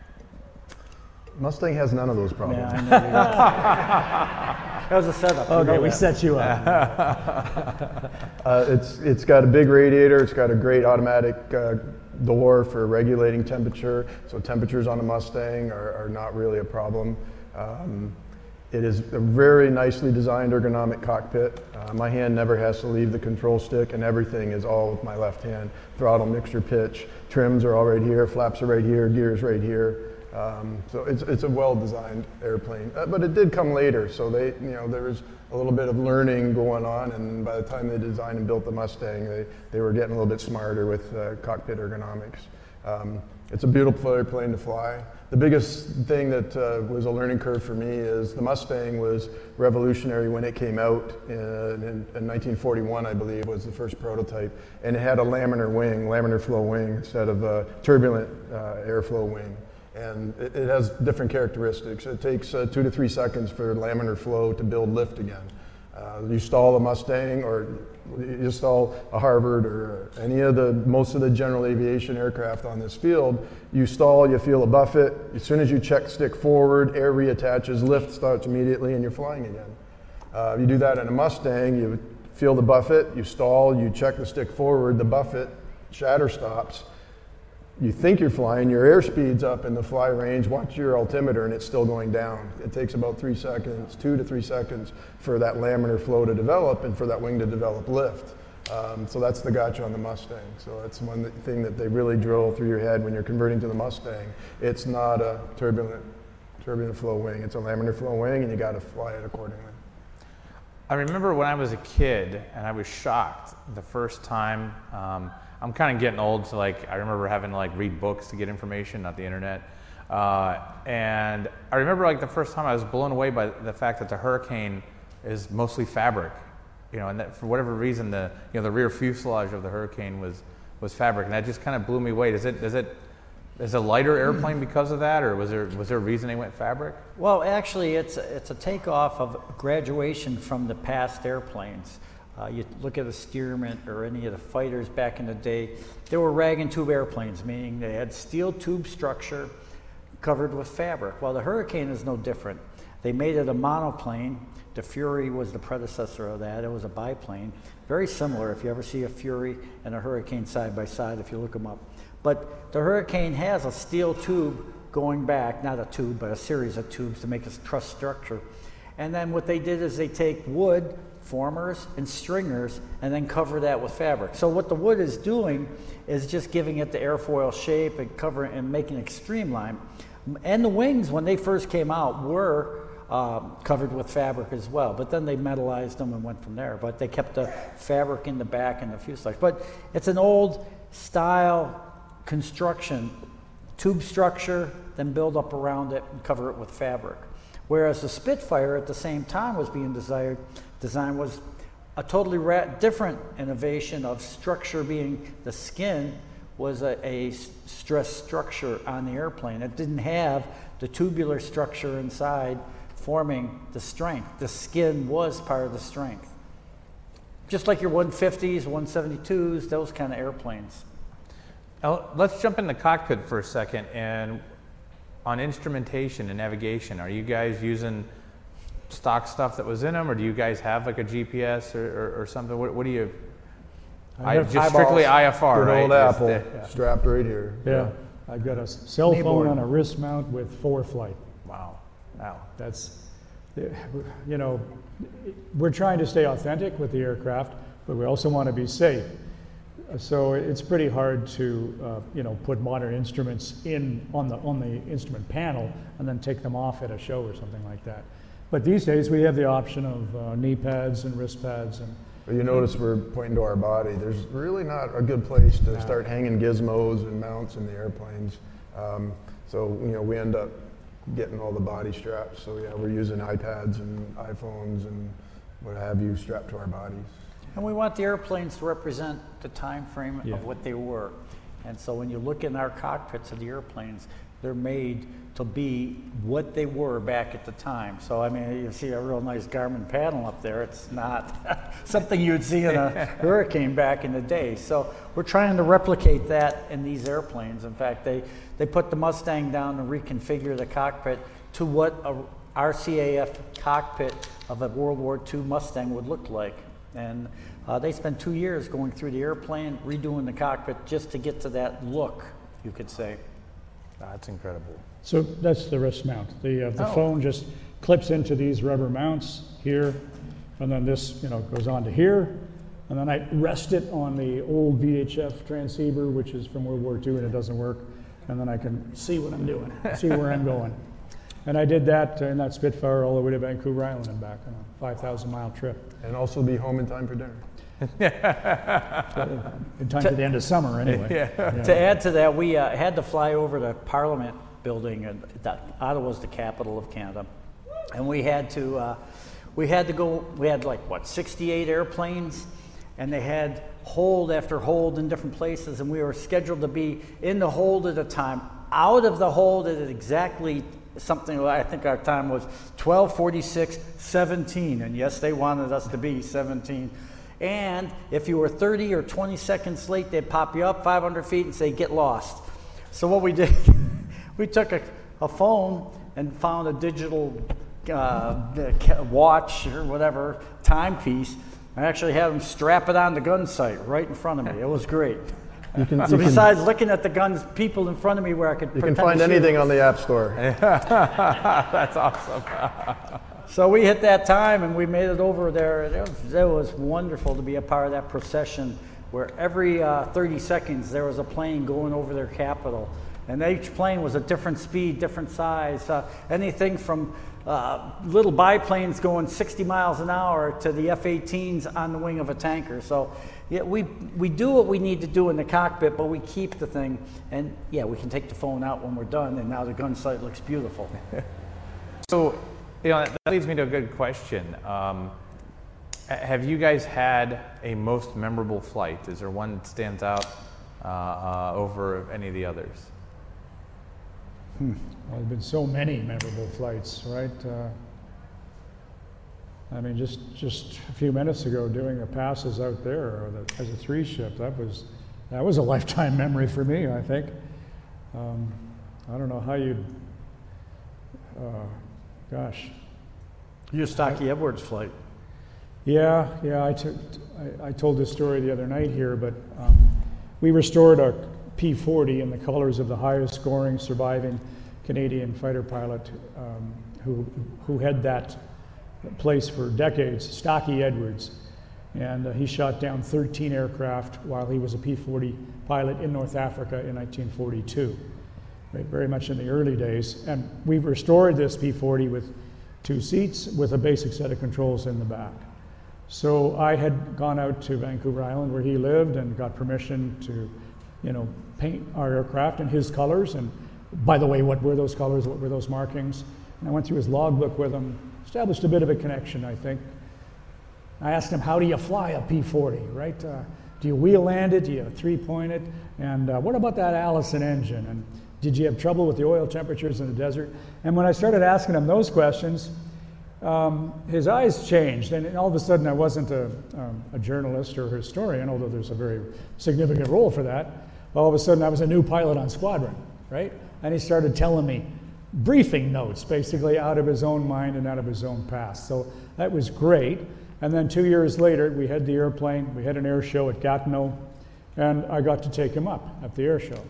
T: Mustang has none of those problems.
U: Yeah, I know. That was a setup. You
S: Okay,
U: know
S: we
U: that.
S: set you up.
T: uh, it's it's got a big radiator. It's got a great automatic uh, door for regulating temperature. So temperatures on a Mustang are, are not really a problem. Um, it is a very nicely designed ergonomic cockpit. Uh, my hand never has to leave the control stick, and everything is all with my left hand. Throttle, mixture, pitch, trims are all right here, flaps are right here, gears right here. Um, so it's, it's a well-designed airplane, uh, but it did come later. So they, you know, there was a little bit of learning going on, and by the time they designed and built the Mustang, they, they were getting a little bit smarter with uh, cockpit ergonomics. Um, it's a beautiful airplane to fly. The biggest thing that uh, was a learning curve for me is the Mustang was revolutionary when it came out in, in, in nineteen forty-one, I believe, was the first prototype, and it had a laminar wing, laminar flow wing, instead of a turbulent uh, airflow wing. And it, it has different characteristics. It takes uh, two to three seconds for laminar flow to build lift again. Uh, you stall a Mustang, or you stall a Harvard, or any of the, most of the general aviation aircraft on this field, you stall, you feel a buffet. As soon as you check stick forward, air reattaches, lift starts immediately, and you're flying again. Uh, you do that in a Mustang, you feel the buffet, you stall, you check the stick forward, the buffet, shatter stops. You think you're flying, your airspeed's up in the fly range, watch your altimeter, and it's still going down. It takes about three seconds, two to three seconds for that laminar flow to develop and for that wing to develop lift. Um, so that's the gotcha on the Mustang. So that's one that, thing that they really drill through your head when you're converting to the Mustang. It's not a turbulent, turbulent flow wing, it's a laminar flow wing, and you gotta fly it accordingly.
A: I remember when I was a kid, and I was shocked the first time. Um, I'm kind of getting old, so like I remember having to like read books to get information, not the internet. Uh, and I remember like the first time I was blown away by the fact that the Hurricane is mostly fabric, you know, and that for whatever reason the you know the rear fuselage of the Hurricane was was fabric, and that just kind of blew me away. Does it does it is it a lighter airplane because of that, or was there was there a reason they went fabric?
U: Well, actually, it's it's a takeoff of graduation from the past airplanes. Uh, you look at a Stearman or any of the fighters back in the day, they were rag and tube airplanes, meaning they had steel tube structure covered with fabric. Well, the Hurricane is no different. They made it a monoplane. The Fury was the predecessor of that. It was a biplane. Very similar if you ever see a Fury and a Hurricane side by side, if you look them up. But the Hurricane has a steel tube going back, not a tube, but a series of tubes to make a truss structure. And then what they did is they take wood, formers and stringers, and then cover that with fabric. So what the wood is doing is just giving it the airfoil shape and covering and making it streamlined. And the wings, when they first came out, were uh, covered with fabric as well. But then they metallized them and went from there. But they kept the fabric in the back and the fuselage. But it's an old style construction, tube structure, then build up around it and cover it with fabric. Whereas the Spitfire at the same time was being desired, design was a totally ra different innovation of structure, being the skin was a, a stress structure on the airplane. It didn't have the tubular structure inside forming the strength. The skin was part of the strength. Just like your one fifties, one seventy-twos, those kind of airplanes.
A: Now, let's jump in the cockpit for a second. And on instrumentation and navigation, are you guys using stock stuff that was in them, or do you guys have like a G P S or, or, or something? What, what do you? I, just
T: eyeballs,
A: strictly I F R,
T: good
A: right?
T: old Apple,
A: the,
T: yeah. Strapped right here.
S: Yeah. yeah, I've got a cell phone
T: Kneeboard.
S: on a wrist mount with four flight.
A: Wow, wow.
S: That's, you know, we're trying to stay authentic with the aircraft, but we also want to be safe. So it's pretty hard to, uh, you know, put modern instruments in on the on the instrument panel and then take them off at a show or something like that. But these days we have the option of uh, knee pads and wrist pads. And
T: but you notice we're pointing to our body. There's really not a good place to no. start hanging gizmos and mounts in the airplanes. Um, so you know we end up getting all the body straps. So yeah, we're using iPads and iPhones and what have you strapped to our bodies.
U: And we want the airplanes to represent the time frame
S: yeah.
U: of what they were. And so when you look in our cockpits of the airplanes, They're made to be what they were back at the time. So, I mean, you see a real nice Garmin panel up there. It's not something you would see in a Hurricane back in the day. So we're trying to replicate that in these airplanes. In fact, they, they put the Mustang down and reconfigure the cockpit to what a R C A F cockpit of a World War Two Mustang would look like. And uh, they spent two years going through the airplane, redoing the cockpit just to get to that look, you could say.
S: That's incredible. So that's the wrist mount. The, uh, the
U: Oh.
S: phone just clips into these rubber mounts here, and then this, you know, goes on to here, and then I rest it on the old V H F transceiver, which is from World War Two, and it doesn't work, and then I can see what I'm doing, see where I'm going. And I did that uh, in that Spitfire all the way to Vancouver Island and back on a five thousand mile trip.
T: And also be home in time for dinner.
S: In time for the end of summer, anyway.
U: Yeah.
S: Yeah.
U: To add to that, we uh, had to fly over to Parliament building, and Ottawa's the capital of Canada, and we had to uh, we had to go. We had like what sixty-eight airplanes, and they had hold after hold in different places, and we were scheduled to be in the hold at a time, out of the hold at exactly something. I think our time was twelve forty-six seventeen, and yes, they wanted us to be seventeen. And if you were thirty or twenty seconds late, they'd pop you up five hundred feet and say, get lost. So what we did, we took a, a phone and found a digital uh, watch or whatever, timepiece. I actually had them strap it on the gun sight right in front of me. It was great.
T: You can,
U: so
T: you
U: besides
T: can,
U: looking at the guns, people in front of me where I could
T: You can find anything on the App Store.
U: That's awesome. So we hit that time and we made it over there. It was, it was wonderful to be a part of that procession where every uh, thirty seconds there was a plane going over their capital. And each plane was a different speed, different size. Uh, anything from uh, little biplanes going sixty miles an hour to the F eighteens on the wing of a tanker. So yeah, we, we do what we need to do in the cockpit, but we keep the thing. And yeah, we can take the phone out when we're done, and now the gun sight looks beautiful.
C: So, you know, that leads me to a good question. Um, have you guys had a most memorable flight? Is there one that stands out uh, uh, over any of the others?
S: Hmm. Well, there've been so many memorable flights, right? Uh, I mean, just just a few minutes ago, doing the passes out there or the, as a three ship, that was that was a lifetime memory for me, I think. Um, I don't know how you'd. Uh, gosh.
U: Your Stocky Edwards flight.
S: Yeah, yeah. I took. I, I told this story the other night here, but um, we restored a P forty in the colors of the highest scoring surviving Canadian fighter pilot um, who who had that place for decades, Stocky Edwards, and uh, he shot down thirteen aircraft while he was a P forty pilot in North Africa in nineteen forty-two, right, very much in the early days. And we've restored this P forty with two seats with a basic set of controls in the back. So I had gone out to Vancouver Island where he lived and got permission to, you know, paint our aircraft in his colors. And by the way, what were those colors? What were those markings? And I went through his logbook with him, established a bit of a connection, I think. I asked him, how do you fly a P forty, right? Uh, do you wheel land it? Do you three point it? And uh, what about that Allison engine? And did you have trouble with the oil temperatures in the desert? And when I started asking him those questions, um, his eyes changed. And all of a sudden, I wasn't a, um, a journalist or a historian, although there's a very significant role for that. All of a sudden, I was a new pilot on squadron, right? And he started telling me briefing notes, basically out of his own mind and out of his own past. So that was great. And then two years later, we had the airplane, we had an air show at Gatineau, and I got to take him up at the air show.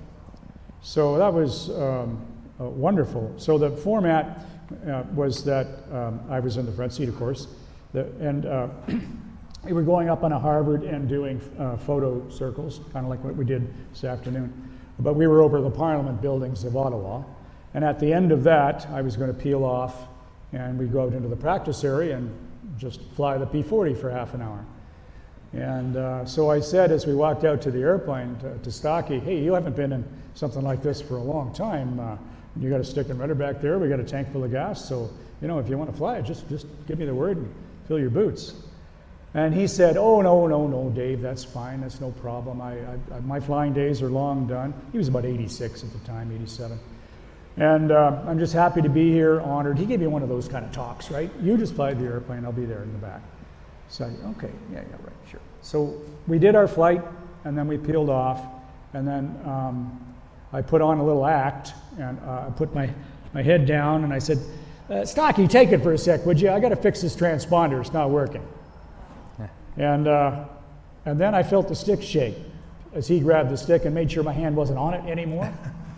S: So that was um, uh, wonderful. So the format uh, was that um, I was in the front seat, of course, the, and uh, we were going up on a Harvard and doing uh, photo circles, kind of like what we did this afternoon. But we were over the Parliament buildings of Ottawa. And at the end of that, I was going to peel off and we'd go out into the practice area and just fly the P forty for half an hour. And uh, so I said, as we walked out to the airplane, to, to Stocky, hey, you haven't been in something like this for a long time. Uh, you got a stick and rudder back there. We got a tank full of gas. So, you know, if you want to fly it, just, just give me the word and fill your boots. And he said, oh, no, no, no, Dave, that's fine. That's no problem. I, I, my flying days are long done. He was about eighty-six at the time, eighty-seven. And uh, I'm just happy to be here, honored. He gave me one of those kind of talks, right? You just fly the airplane, I'll be there in the back. So, okay, yeah, yeah, right, sure. So we did our flight, and then we peeled off, and then um, I put on a little act, and uh, I put my, my head down, and I said, uh, Stocky, take it for a sec, would you? I got to fix this transponder, it's not working. and, uh, and then I felt the stick shake as he grabbed the stick and made sure my hand wasn't on it anymore.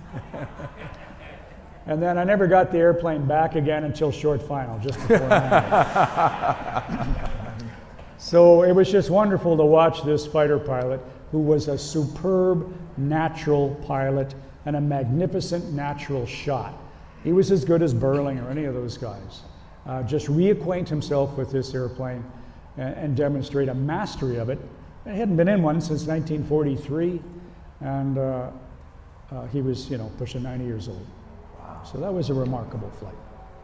S: And then I never got the airplane back again until short final, just before landing. So it was just wonderful to watch this fighter pilot, who was a superb natural pilot and a magnificent natural shot. He was as good as Burling or any of those guys. Uh, just reacquaint himself with this airplane and, and demonstrate a mastery of it. I hadn't been in one since nineteen forty-three, and uh, uh, he was, you know, pushing ninety years old. So that was a remarkable flight.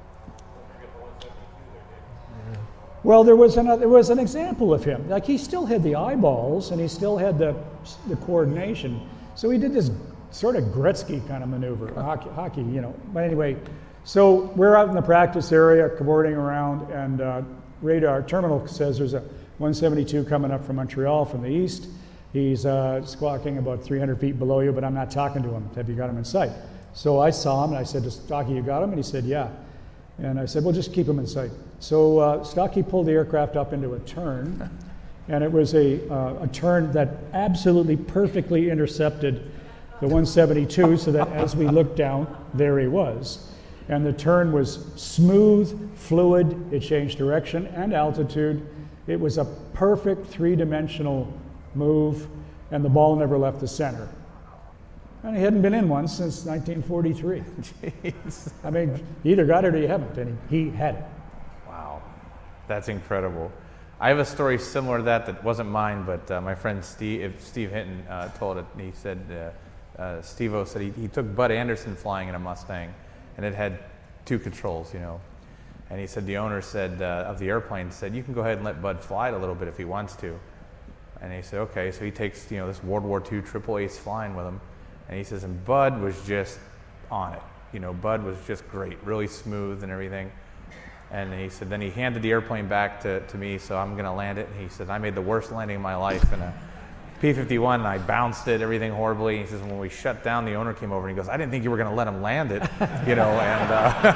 S: Well, there was, another, there was an example of him. Like, he still had the eyeballs, and he still had the, the coordination. So he did this sort of Gretzky kind of maneuver, hockey, hockey, you know. But anyway, so we're out in the practice area, cavorting around, and uh, radar terminal says there's a one seventy-two coming up from Montreal from the east. He's uh, squawking about three hundred feet below you, but I'm not talking to him. Have you got him in sight? So I saw him, and I said to Stocky, you got him? And he said, yeah. And I said, well, just keep him in sight. So uh, Stocky pulled the aircraft up into a turn, and it was a, uh, a turn that absolutely perfectly intercepted the one seventy-two, so that as we looked down, there he was. And the turn was smooth, fluid, it changed direction and altitude. It was a perfect three-dimensional move, and the ball never left the center. And he hadn't been in one since nineteen forty-three. Jeez. I mean, you either got it or you haven't, and he, he had it.
C: Wow, that's incredible. I have a story similar to that that wasn't mine, but uh, my friend Steve, Steve Hinton uh, told it. He said, uh, uh, Steve-O said he, he took Bud Anderson flying in a Mustang, and it had two controls, you know. And he said the owner said uh, of the airplane said, you can go ahead and let Bud fly it a little bit if he wants to. And he said, okay. So he takes, you know, this World War Two triple ace flying with him. And he says, and Bud was just on it. You know, Bud was just great, really smooth and everything. And he said, then he handed the airplane back to, to me, so I'm gonna land it. And he said, I made the worst landing of my life in a P fifty-one, and I bounced it, everything horribly. He says, when we shut down, the owner came over and he goes, I didn't think you were gonna let him land it, you know, and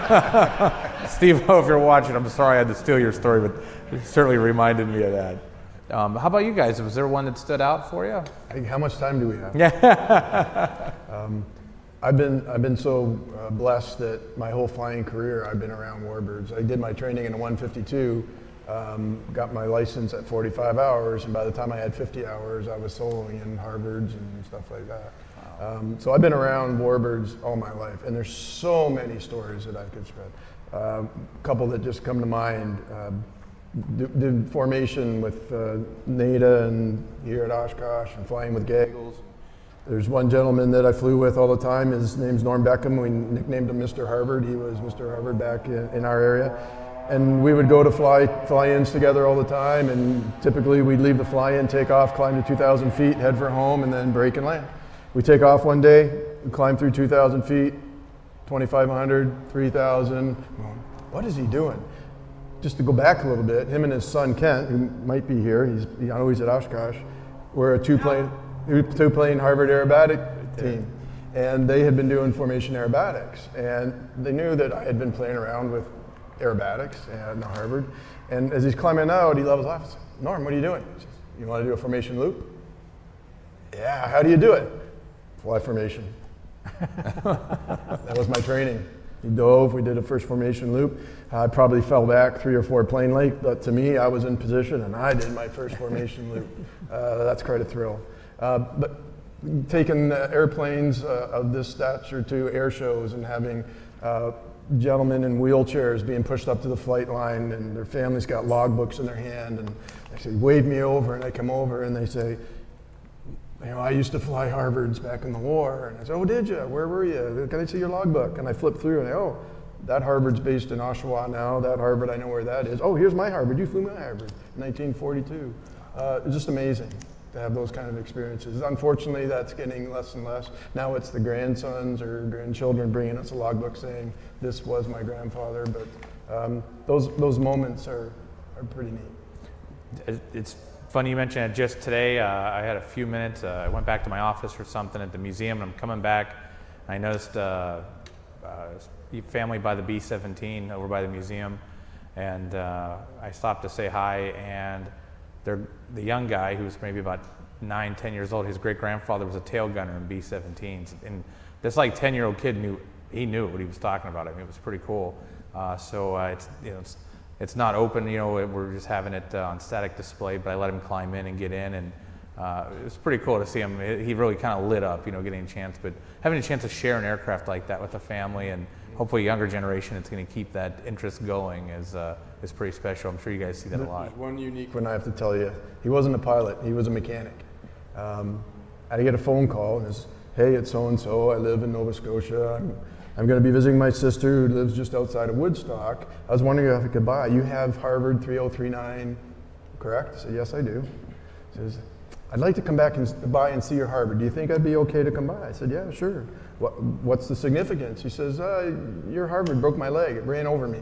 C: uh, Steve-O, if you're watching, I'm sorry I had to steal your story, but it certainly reminded me of that. Um, how about you guys? Was there one that stood out for you?
T: I think, how much time do we have?
C: Yeah.
T: um, I've been I've been so uh, blessed that my whole flying career I've been around warbirds. I did my training in a one fifty-two, um, got my license at forty-five hours, and by the time I had fifty hours, I was soloing in Harvards and stuff like that. Wow. Um, so I've been around warbirds all my life, and there's so many stories that I could spread. Uh, a couple that just come to mind. Uh, Did, did formation with uh, NADA and here at Oshkosh and flying with Gaggles. There's one gentleman that I flew with all the time. His name's Norm Beckham. We nicknamed him Mister Harvard. He was Mister Harvard back in, in our area. And we would go to fly, fly-ins together all the time. And typically we'd leave the fly-in, take off, climb to two thousand feet, head for home, and then break and land. We take off one day, we climb through two thousand feet, twenty-five hundred, three thousand. What is he doing? Just to go back a little bit, him and his son Kent, who might be here, he's, I know he's at Oshkosh, were a two-plane, two-plane Harvard aerobatic team. And they had been doing formation aerobatics. And they knew that I had been playing around with aerobatics at Harvard. And as he's climbing out, he levels off and says, Norm, what are you doing? He says, you want to do a formation loop? Yeah, how do you do it? Fly formation. That was my training. He dove, we did a first formation loop. I probably fell back three or four plane lengths, but to me, I was in position and I did my first formation loop. Uh, that's quite a thrill. Uh, but taking uh, airplanes uh, of this stature to air shows and having uh, gentlemen in wheelchairs being pushed up to the flight line and their families got logbooks in their hand and they say, wave me over, and I come over and they say, you know, I used to fly Harvards back in the war. And I said, oh, did you? Where were you? Can I see your logbook? And I flip through and I, oh, that Harvard's based in Oshawa now. That Harvard, I know where that is. Oh, here's my Harvard. You flew my Harvard in nineteen forty-two. Uh, it's just amazing. to have those kind of experiences. Unfortunately, that's getting less and less. Now it's the grandsons or grandchildren bringing us a logbook saying, this was my grandfather, but um, those, those moments are, are pretty neat.
C: It's funny you mentioned it. Just today, uh, I had a few minutes. Uh, I went back to my office for something at the museum, and I'm coming back. And I noticed uh, uh, family by the B seventeen over by the museum, and uh, I stopped to say hi. And they're, the young guy, who was maybe about nine, ten years old, his great grandfather was a tail gunner in B seventeens, and this like ten year old kid knew he knew what he was talking about. I mean, it was pretty cool. Uh, so uh, it's you know. It's, It's not open, you know, we're just having it uh, on static display, but I let him climb in and get in, and uh, it was pretty cool to see him. He really kind of lit up, you know, getting a chance, but having a chance to share an aircraft like that with the family, and hopefully a younger generation, it's going to keep that interest going, is, uh, is pretty special. I'm sure you guys see that a lot.
T: There's one unique one I have to tell you. He wasn't a pilot, he was a mechanic. Um, I get a phone call, and it's, hey, it's so-and-so, I live in Nova Scotia. I'm, I'm going to be visiting my sister who lives just outside of Woodstock. I was wondering if I could buy. You have Harvard three oh three nine, correct? I said, yes, I do. He says, I'd like to come back and by and see your Harvard. Do you think I'd be okay to come by? I said, yeah, sure. What, what's the significance? He says, uh, your Harvard broke my leg. It ran over me.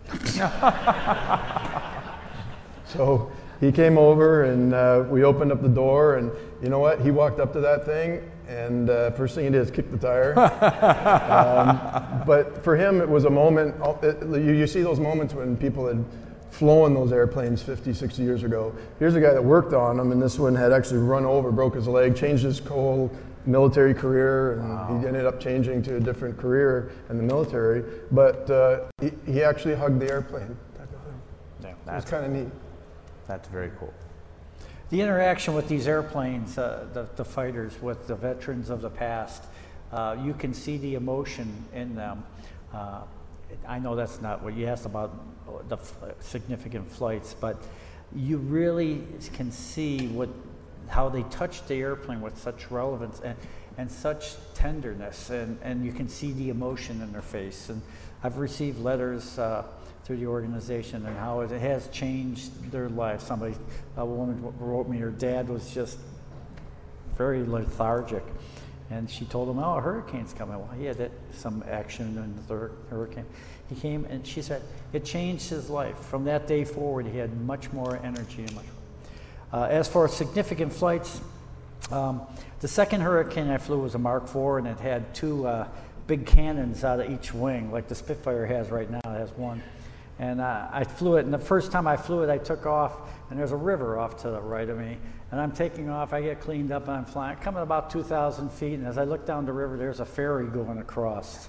T: So he came over, and uh, we opened up the door, and you know what? He walked up to that thing, and uh, first thing he did is kick the tire. um, but for him, it was a moment. It, you, you see those moments when people had flown those airplanes fifty, sixty years ago. Here's a guy that worked on them, and this one had actually run over, broke his leg, changed his whole military career, and wow. He ended up changing to a different career in the military. But uh, he, he actually hugged the airplane.
C: Yeah,
T: it was kind of neat.
C: That's very cool.
U: The interaction with these airplanes, uh, the, the fighters, with the veterans of the past, uh, you can see the emotion in them. Uh, I know that's not what you asked about, the f- significant flights, but you really can see what how they touch the airplane with such relevance and, and such tenderness, and, and you can see the emotion in their face. And I've received letters uh, through the organization and how it has changed their life. Somebody, a woman wrote me, her dad was just very lethargic, and she told him, oh, a hurricane's coming. Well, he had it, some action in the hurricane. He came, and she said, it changed his life. From that day forward, he had much more energy and much more. Uh, as for significant flights, um, the second Hurricane I flew was a Mark four, and it had two uh, big cannons out of each wing, like the Spitfire has right now. It has one. And uh, I flew it, and the first time I flew it, I took off, and there's a river off to the right of me. And I'm taking off, I get cleaned up, and I'm flying, coming about two thousand feet, and as I look down the river, there's a ferry going across.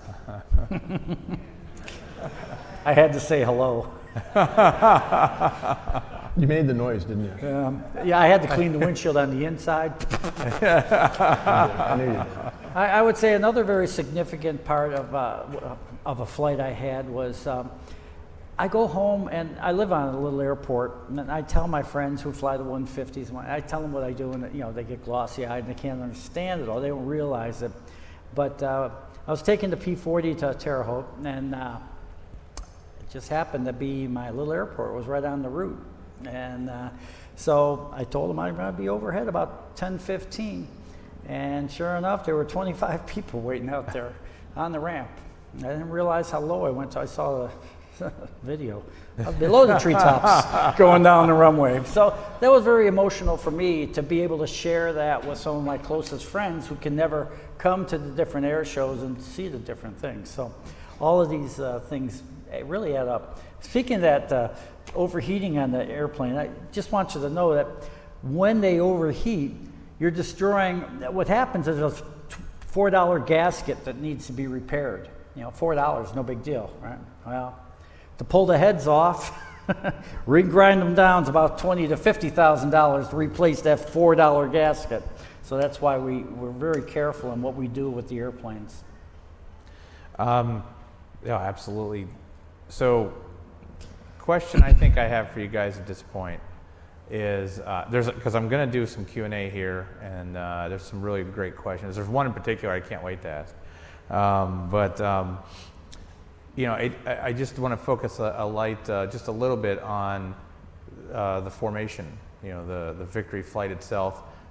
U: I had to say hello.
T: You made the noise, didn't you?
U: Um, yeah, I had to clean the windshield on the inside.
T: I knew you did.
U: I, I would say another very significant part of, uh, of a flight I had was um, I go home, and I live on a little airport, and I tell my friends who fly the one fifties, I tell them what I do, and you know, they get glossy-eyed, and they can't understand it, or they don't realize it. But uh, I was taking the P forty to Terre Haute, and uh, it just happened to be my little airport. It was right on the route. And uh, so I told them I'm going to be overhead about ten fifteen. And sure enough, there were twenty-five people waiting out there on the ramp. I didn't realize how low I went till I saw the video. I was below the treetops going down the runway. So that was very emotional for me to be able to share that with some of my closest friends who can never come to the different air shows and see the different things. So all of these uh, things really add up. Speaking of that uh, overheating on the airplane, I just want you to know that when they overheat, you're destroying, what happens is a four dollar gasket that needs to be repaired. You know, four dollars, no big deal, right? Well, to pull the heads off, regrind them down is about twenty to fifty thousand dollars to replace that four dollar gasket. So that's why we, we're very careful in what we do with the airplanes.
C: Um, yeah, absolutely. So, question I think I have for you guys at this point is uh, there's because I'm going to do some Q and A here, and uh, there's some really great questions. There's one in particular I can't wait to ask, um, but um, you know, it, I, I just want to focus a, a light uh, just a little bit on uh, the formation. You know, the the Victory flight itself.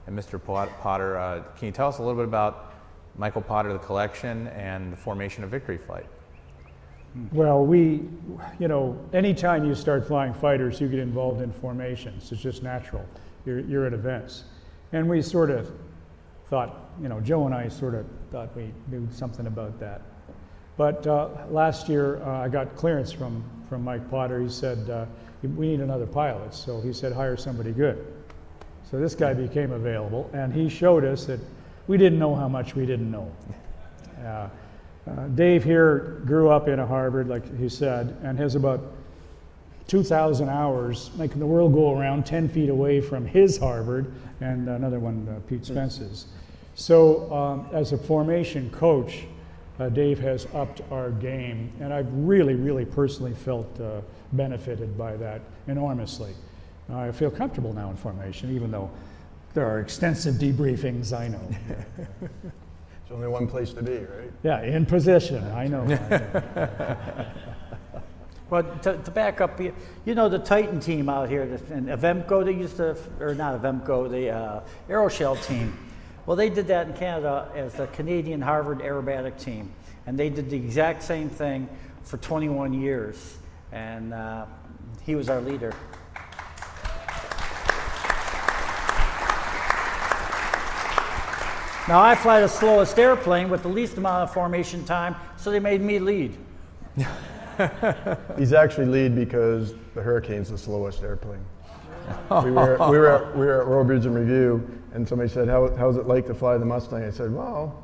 C: and Mister Potter. Uh, can you tell us a little bit about Michael Potter, the collection, and the formation of Victory Flight?
S: Well, we, you know, anytime you start flying fighters, you get involved in formations. It's just natural. You're, you're at events. And we sort of thought, you know, Joe and I sort of thought we knew something about that. But uh, last year, uh, I got clearance from, from Mike Potter. He said, uh, we need another pilot. So he said, hire somebody good. So this guy became available, and he showed us that we didn't know how much we didn't know. Uh, Uh, Dave here grew up in a Harvard, like he said, and has about two thousand hours making the world go around ten feet away from his Harvard, and another one, uh, Pete Spence's. So um, as a formation coach, uh, Dave has upped our game, and I've really, really personally felt uh, benefited by that enormously. Uh, I feel comfortable now in formation, even though there are extensive debriefings, I know.
T: There's only one place to be, right?
S: Yeah, in position, I know. I know.
U: Well, to, to back up, you, you know the Titan team out here, the, and Avemco, they used to, or not Avemco, the uh, Aeroshell team. Well, they did that in Canada as the Canadian Harvard Aerobatic team. And they did the exact same thing for twenty-one years. And uh, he was our leader. Now, I fly the slowest airplane with the least amount of formation time, so they made me lead.
T: He's actually lead because the Hurricane's the slowest airplane. we, were, we, were at, we were at Robridge and Review, and somebody said, How, how's it like to fly the Mustang? I said, well,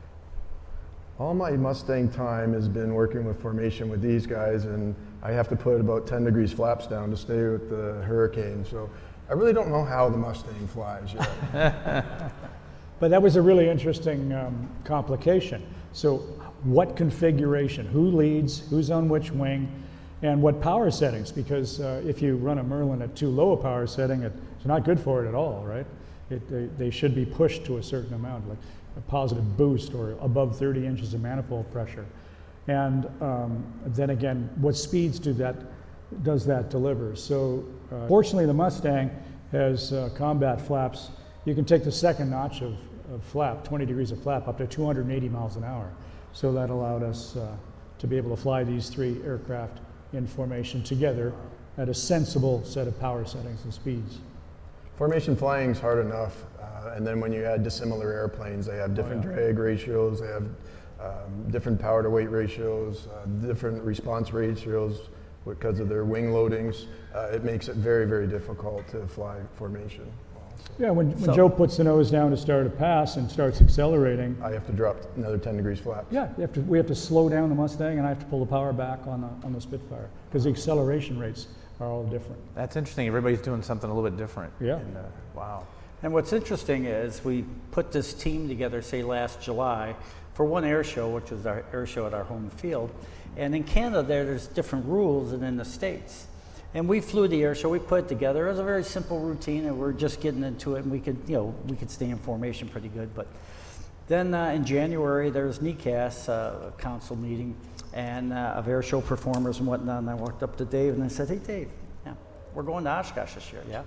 T: all my Mustang time has been working with formation with these guys, and I have to put about ten degrees flaps down to stay with the Hurricane. So I really don't know how the Mustang flies yet.
S: But that was a really interesting um, complication. So what configuration, who leads, who's on which wing, and what power settings? Because uh, if you run a Merlin at too low a power setting, it, it's not good for it at all, right? It, they, they should be pushed to a certain amount, like a positive boost or above thirty inches of manifold pressure. And um, then again, what speeds do that, does that deliver? So uh, fortunately, the Mustang has uh, combat flaps. You can take the second notch of, of flap, twenty degrees of flap, up to two hundred eighty miles an hour. So that allowed us uh, to be able to fly these three aircraft in formation together at a sensible set of power settings and speeds.
T: Formation flying is hard enough, uh, and then when you add dissimilar airplanes, they have different oh, yeah. drag ratios, they have um, different power to weight ratios, uh, different response ratios because of their wing loadings. Uh, it makes it very, very difficult to fly formation.
S: Yeah, when, when
T: So-
S: Joe puts the nose down to start a pass and starts accelerating,
T: I have to drop another ten degrees flaps.
S: yeah, you have to, we have to slow down the Mustang, and I have to pull the power back on the, on the Spitfire, because the acceleration rates are all different.
C: That's interesting. Everybody's doing something a little bit different.
S: Yeah.
C: And, uh, wow.
U: And what's interesting is we put this team together, say last July, for one air show, which was our air show at our home field. And in Canada, there, there's different rules than in the States. And we flew the air show, we put it together. It was a very simple routine, and we're just getting into it, and we could, you know, we could stay in formation pretty good. But then uh, in January, there was N E C A S, uh, a council meeting, and uh, of air show performers and whatnot. And I walked up to Dave and I said, hey, Dave, yeah, we're going to Oshkosh this year, yeah?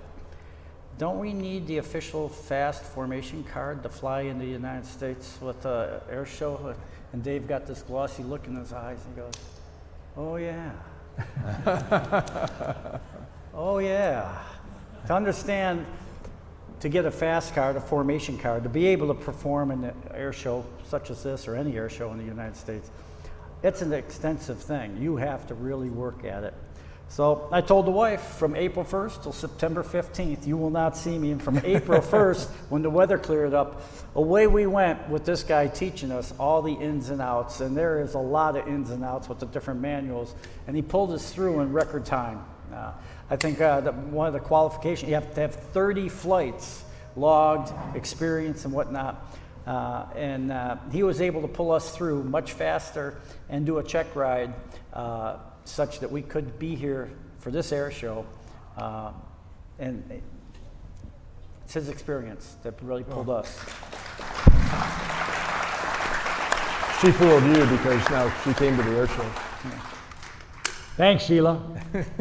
U: Don't we need the official fast formation card to fly in the United States with the air show? And Dave got this glossy look in his eyes, and he goes, oh, yeah. Oh yeah. To understand, to get a fast card, a formation card, to be able to perform in an air show such as this or any air show in the United States, it's an extensive thing. You have to really work at it. So I told the wife, from April first till September fifteenth, you will not see me. And from April first, when the weather cleared up, away we went with this guy teaching us all the ins and outs. And there is a lot of ins and outs with the different manuals. And he pulled us through in record time. Uh, I think uh, that one of the qualifications, you have to have thirty flights logged, experience and whatnot. Uh, and uh, he was able to pull us through much faster and do a check ride uh, such that we could be here for this air show. Uh, and it's his experience that really pulled us.
T: She fooled you because now she came to the air show.
S: Thanks, Sheila.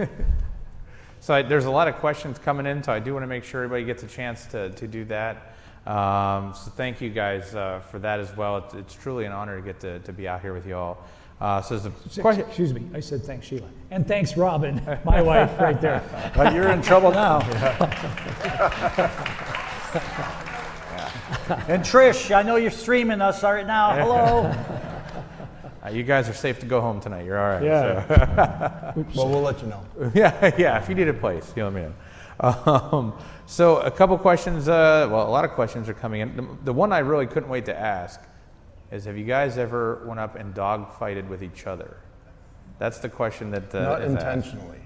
C: So I, there's a lot of questions coming in, so I do want to make sure everybody gets a chance to, to do that. Um, so thank you guys uh, for that as well. It's, it's truly an honor to get to, to be out here with you all. Uh, so there's a question.
S: Excuse me, I said thanks, Sheila. And thanks, Robin, my wife, right there.
U: But you're in trouble now. And Trish, I know you're streaming us right now. Hello.
C: Uh, you guys are safe to go home tonight. You're all right.
T: Yeah.
C: So.
T: Well, we'll let you know.
C: Yeah, yeah. If you need a place, you let me know. Um, so a couple questions. Uh, well, a lot of questions are coming in. The, the one I really couldn't wait to ask is: have you guys ever went up and dog fighted with each other? That's the question that uh,
T: not
C: is
T: intentionally.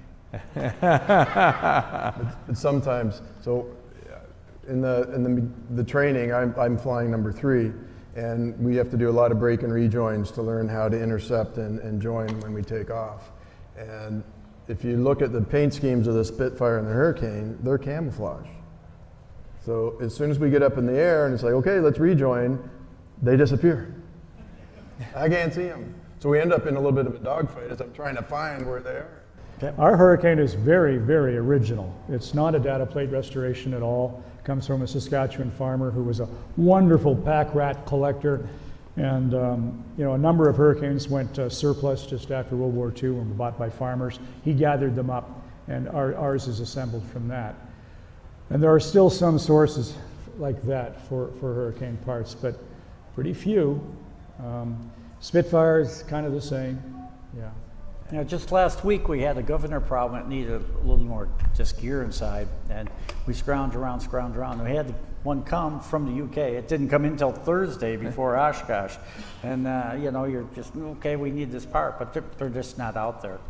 T: but, but sometimes. So in the in the the training, I'm I'm flying number three. And we have to do a lot of break and rejoins to learn how to intercept and, and join when we take off. And if you look at the paint schemes of the Spitfire and the Hurricane, they're camouflage. So as soon as we get up in the air and it's like, okay, let's rejoin, they disappear. I can't see them. So we end up in a little bit of a dogfight as I'm trying to find where they are.
S: Our Hurricane is very, very original. It's not a data plate restoration at all. It comes from a Saskatchewan farmer who was a wonderful pack rat collector. And um, you know, a number of Hurricanes went uh, surplus just after World War Two and were bought by farmers. He gathered them up, and our, ours is assembled from that. And there are still some sources like that for, for Hurricane parts, but pretty few. Um, Spitfire is kind of the same, yeah.
U: You know, just last week we had a governor problem that needed a little more just gear inside, and we scrounged around, scrounged around. And we had one come from the U K. It didn't come in until Thursday before Oshkosh. And, uh, you know, you're just, okay, we need this part, but they're, they're just not out there.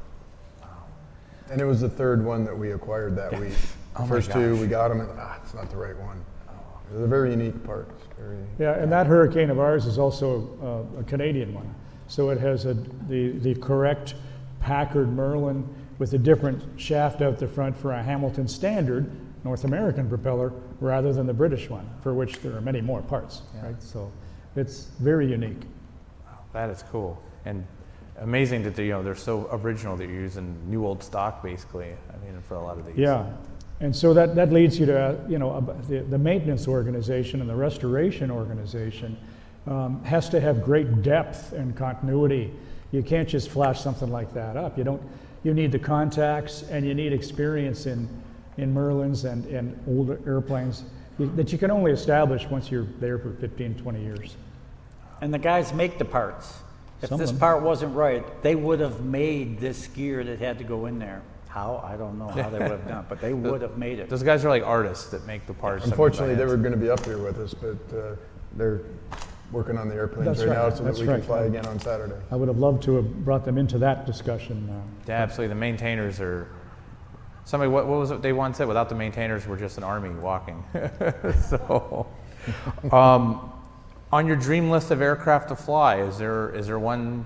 T: And it was the third one that we acquired that week.
C: Oh
T: First
C: my
T: two,
C: gosh.
T: we got them, and ah, it's not the right one. They're very unique parts. Very unique.
S: Yeah, and that Hurricane of ours is also uh, a Canadian one. So it has a, the, the correct Packard Merlin with a different shaft out the front for a Hamilton standard North American propeller rather than the British one, for which there are many more parts,
C: Yeah.
S: right? So it's very unique.
C: That is cool and amazing that they, you know, they're so original that you're using new old stock basically. I mean, for a lot of these.
S: Yeah, and so that, that leads you to, uh, you know, ab- the, the maintenance organization and the restoration organization um, has to have great depth and continuity. You can't just flash something like that up. You don't. You need the contacts, and you need experience in, in Merlins and, and older airplanes that you can only establish once you're there for fifteen, twenty years.
U: And the guys make the parts. If
S: Some
U: this
S: of them.
U: part wasn't right, they would have made this gear that had to go in there. How? I don't know how they would have done it, but they would have made it.
C: Those guys are like artists that make the parts.
T: Unfortunately, they were going to be up here with us, but uh, they're working on the airplanes
S: That's
T: right,
S: right.
T: now so
S: That's
T: that we
S: right.
T: can fly again on Saturday.
S: I would have loved to have brought them into that discussion. Uh,
C: Yeah, absolutely. The maintainers are. Somebody, what, what was it they once said? Without the maintainers, we're just an army walking. So, um, on your dream list of aircraft to fly, is there is there one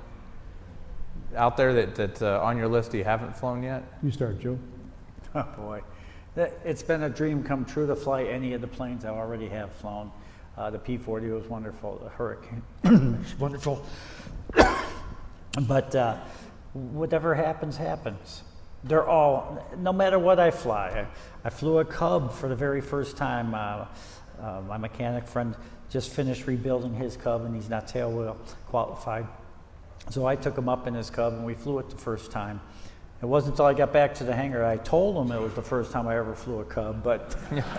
C: out there that that uh, on your list you haven't flown yet?
S: you start, Joe.
U: Oh boy, That- it's been a dream come true to fly any of the planes I already have flown. Uh, the P forty was wonderful. The Hurricane was wonderful. But uh, whatever happens, happens. They're all, no matter what I fly. I, I flew a Cub for the very first time. Uh, uh, my mechanic friend just finished rebuilding his Cub, and he's not tailwheel qualified. So I took him up in his Cub, and we flew it the first time. It wasn't until I got back to the hangar I told him it was the first time I ever flew a Cub, but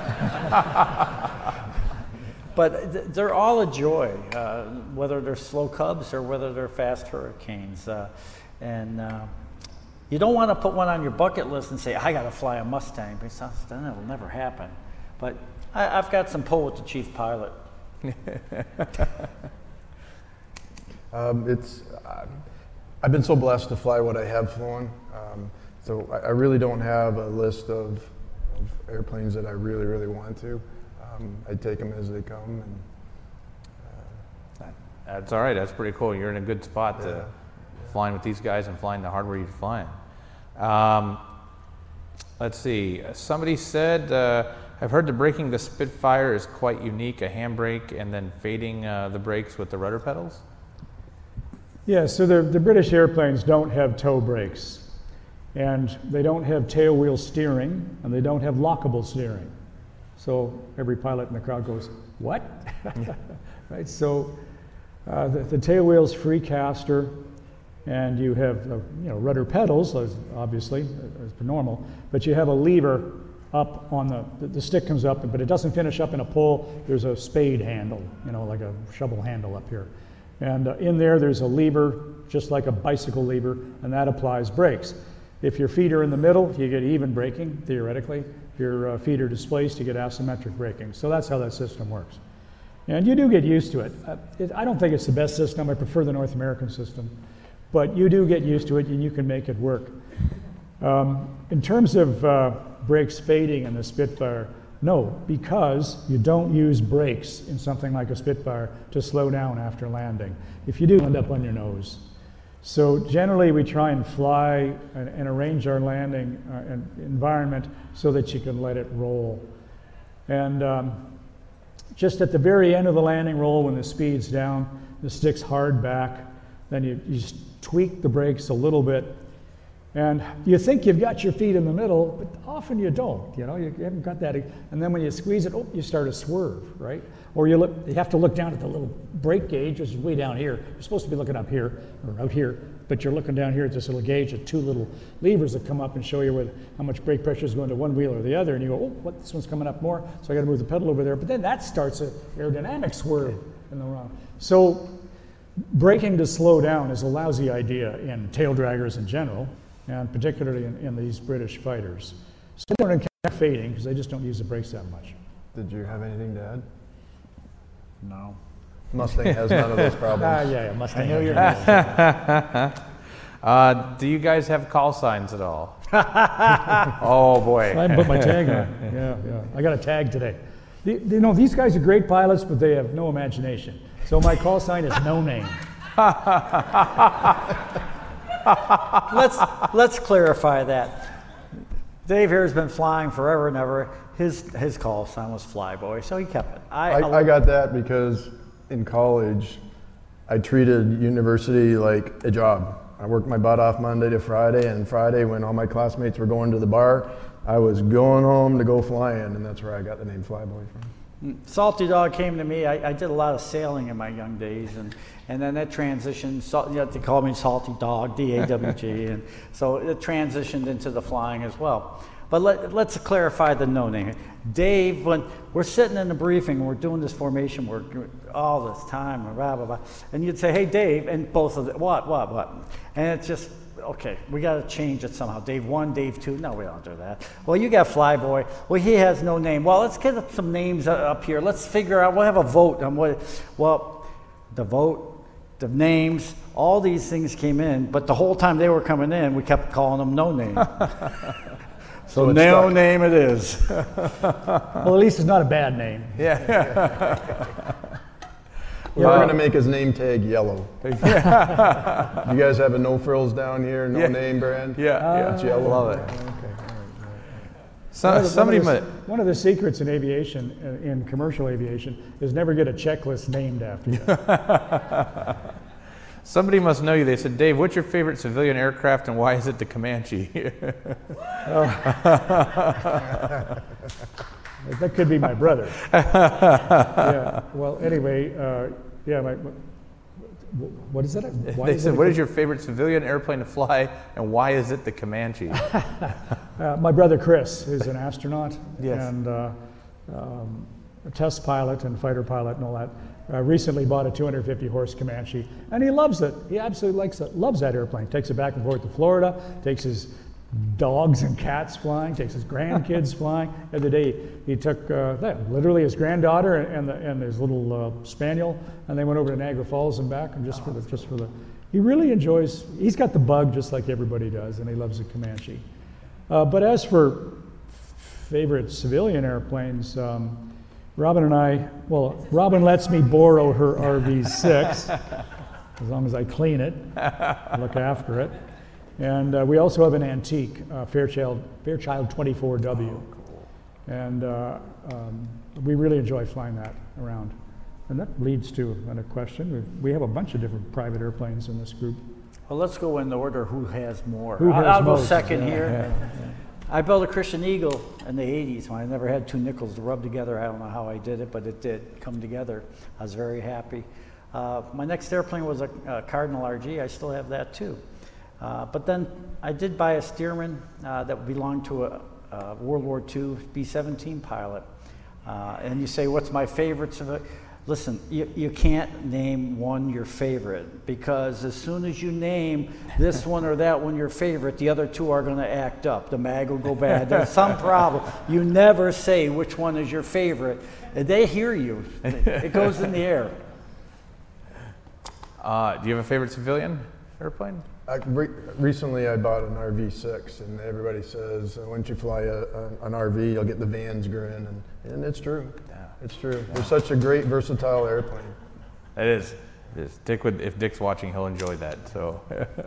U: but th- they're all a joy, uh, whether they're slow Cubs or whether they're fast Hurricanes. Uh, and uh, you don't want to put one on your bucket list and say, I got to fly a Mustang, because then it'll never happen. But I, I've got some pull with the chief pilot.
T: Um, it's, uh, I've been so blessed to fly what I have flown. Um, so I, I really don't have a list of, of airplanes that I really, really want to. Um, I take them as they come. And, uh,
C: That's all right. That's pretty cool. You're in a good spot to
T: Yeah.
C: flying with these guys and flying the hardware you're flying. Um, let's see. Somebody said, uh, I've heard the braking the Spitfire is quite unique, a handbrake and then fading uh, the brakes with the rudder pedals.
S: Yeah, so the, the British airplanes don't have toe brakes, and they don't have tail wheel steering, and they don't have lockable steering. So every pilot in the crowd goes, what? Right, so uh, the, the tail wheel's free caster, and you have uh, you know, rudder pedals, as obviously, as per normal, but you have a lever up on the, the, the stick comes up, but it doesn't finish up in a pole. There's a spade handle, you know, like a shovel handle up here. And uh, in there, there's a lever, just like a bicycle lever, and that applies brakes. If your feet are in the middle, you get even braking, theoretically. If your uh, feet are displaced, you get asymmetric braking. So that's how that system works. And you do get used to it. Uh, it. I don't think it's the best system. I prefer the North American system. But you do get used to it, and you can make it work. Um, in terms of uh, brakes fading in the Spitfire, no, because you don't use brakes in something like a Spitfire to slow down after landing. If you do, end up on your nose. So generally we try and fly and, and arrange our landing uh, and environment so that you can let it roll. And um, just at the very end of the landing roll, when the speed's down, the stick's hard back, then you, you just tweak the brakes a little bit. And you think you've got your feet in the middle, but often you don't, you know, you haven't got that. And then when you squeeze it, oh, you start to swerve, right? Or you, look, you have to look down at the little brake gauge, which is way down here. You're supposed to be looking up here, or out here, but you're looking down here at this little gauge of two little levers that come up and show you where, how much brake pressure is going to one wheel or the other, and you go, oh, what, this one's coming up more, so I gotta move the pedal over there. But then that starts an aerodynamic swerve in the wrong. So braking to slow down is a lousy idea in tail draggers in general, and particularly in, in these British fighters. So they don't encounter fading because they just don't use the brakes that much.
T: Did you have anything to add?
S: No.
T: Mustang has none of those problems.
S: Ah, yeah, yeah, Mustang.
T: I know you're
C: uh, Do you guys have call signs at all? Oh boy.
S: I haven't put my tag on. Yeah, yeah. I got a tag today. The, you know, these guys are great pilots, but they have no imagination. So my call sign is no name.
U: let's let's clarify that. Dave here has been flying forever and ever. His his call sign was Flyboy, so he kept it. I,
T: I, I got that because in college, I treated university like a job. I worked my butt off Monday to Friday, and Friday when all my classmates were going to the bar, I was going home to go flying, and that's where I got the name Flyboy from.
U: Salty Dog came to me. I, I did a lot of sailing in my young days, and, and then that transitioned. So, you know, they called me Salty Dog, D A W G, and so it transitioned into the flying as well. But let, let's clarify the no name. Dave, when we're sitting in the briefing, we're doing this formation work all this time, blah, blah, blah, and you'd say, hey, Dave, and both of them, what, what, what? And it's just, okay, we got to change it somehow. Dave one, Dave two. No, we don't do that. Well, you got Flyboy. Well, he has no name. Well, let's get some names up here. Let's figure out, we'll have a vote on what, well, the vote, the names, all these things came in, but the whole time they were coming in, we kept calling them no name. So, so no stuck. Name it is.
S: Well, at least it's not a bad name.
T: Yeah. We're uh, going to make his name tag yellow. You guys have a no frills down here, no yeah. name brand?
C: Yeah, uh, yeah.
T: It's yellow.
C: Love it.
T: Okay.
S: All right, all right.
C: So,
S: one, of the,
C: somebody
S: one, of the,
C: might...
S: one of the secrets in aviation, uh, in commercial aviation, is never get a checklist named after you.
C: Somebody must know you. They said, Dave, what's your favorite civilian aircraft and why is it the Comanche?
S: Oh. That could be my brother. Yeah. Well, anyway, uh, yeah. My, what is it? Why
C: they
S: is
C: said,
S: it
C: what is your favorite civilian airplane to fly and why is it the Comanche?
S: uh, my brother Chris is an astronaut
C: yes.
S: and uh, um, a test pilot and fighter pilot and all that. Uh, recently bought a two hundred fifty horse Comanche, and he loves it. He absolutely likes it, loves that airplane. Takes it back and forth to Florida, takes his dogs and cats flying, takes his grandkids flying. The other day, he took uh, literally his granddaughter and, the, and his little uh, spaniel, and they went over to Niagara Falls and back, and just for the, just for the, he really enjoys, he's got the bug just like everybody does, and he loves the Comanche. Uh, but as for favorite civilian airplanes, um, Robin and I, well, Robin lets me borrow her R V six, as long as I clean it, look after it. And uh, we also have an antique, uh, Fairchild, Fairchild twenty-four W. Oh, cool. And uh, um, we really enjoy flying that around. And that leads to another question. We, we have a bunch of different private airplanes in this group.
U: Well, let's go in the order who has more.
S: Who has
U: I'll
S: most,
U: go second
S: yeah,
U: here.
S: Yeah, yeah.
U: I built a Christian Eagle in the eighties when I never had two nickels to rub together. I don't know how I did it, but it did come together. I was very happy. Uh, my next airplane was a, a Cardinal R G. I still have that too. Uh, but then I did buy a Stearman uh, that belonged to a, a World War Two B seventeen pilot. Uh, and you say, what's my favorites of it? Listen, you, you can't name one your favorite, because as soon as you name this one or that one your favorite, the other two are going to act up. The mag will go bad. There's some problem. You never say which one is your favorite. They hear you. It goes in the air.
C: Uh, do you have a favorite civilian airplane?
T: I, re recently, I bought an R V six, and everybody says, uh, once you fly a, a, an R V, you'll get the Vans grin, and, and it's true. Yeah. It's true. Yeah. They're such a great, versatile airplane.
C: It is. It is. Dick would, if Dick's watching, he'll enjoy that. So,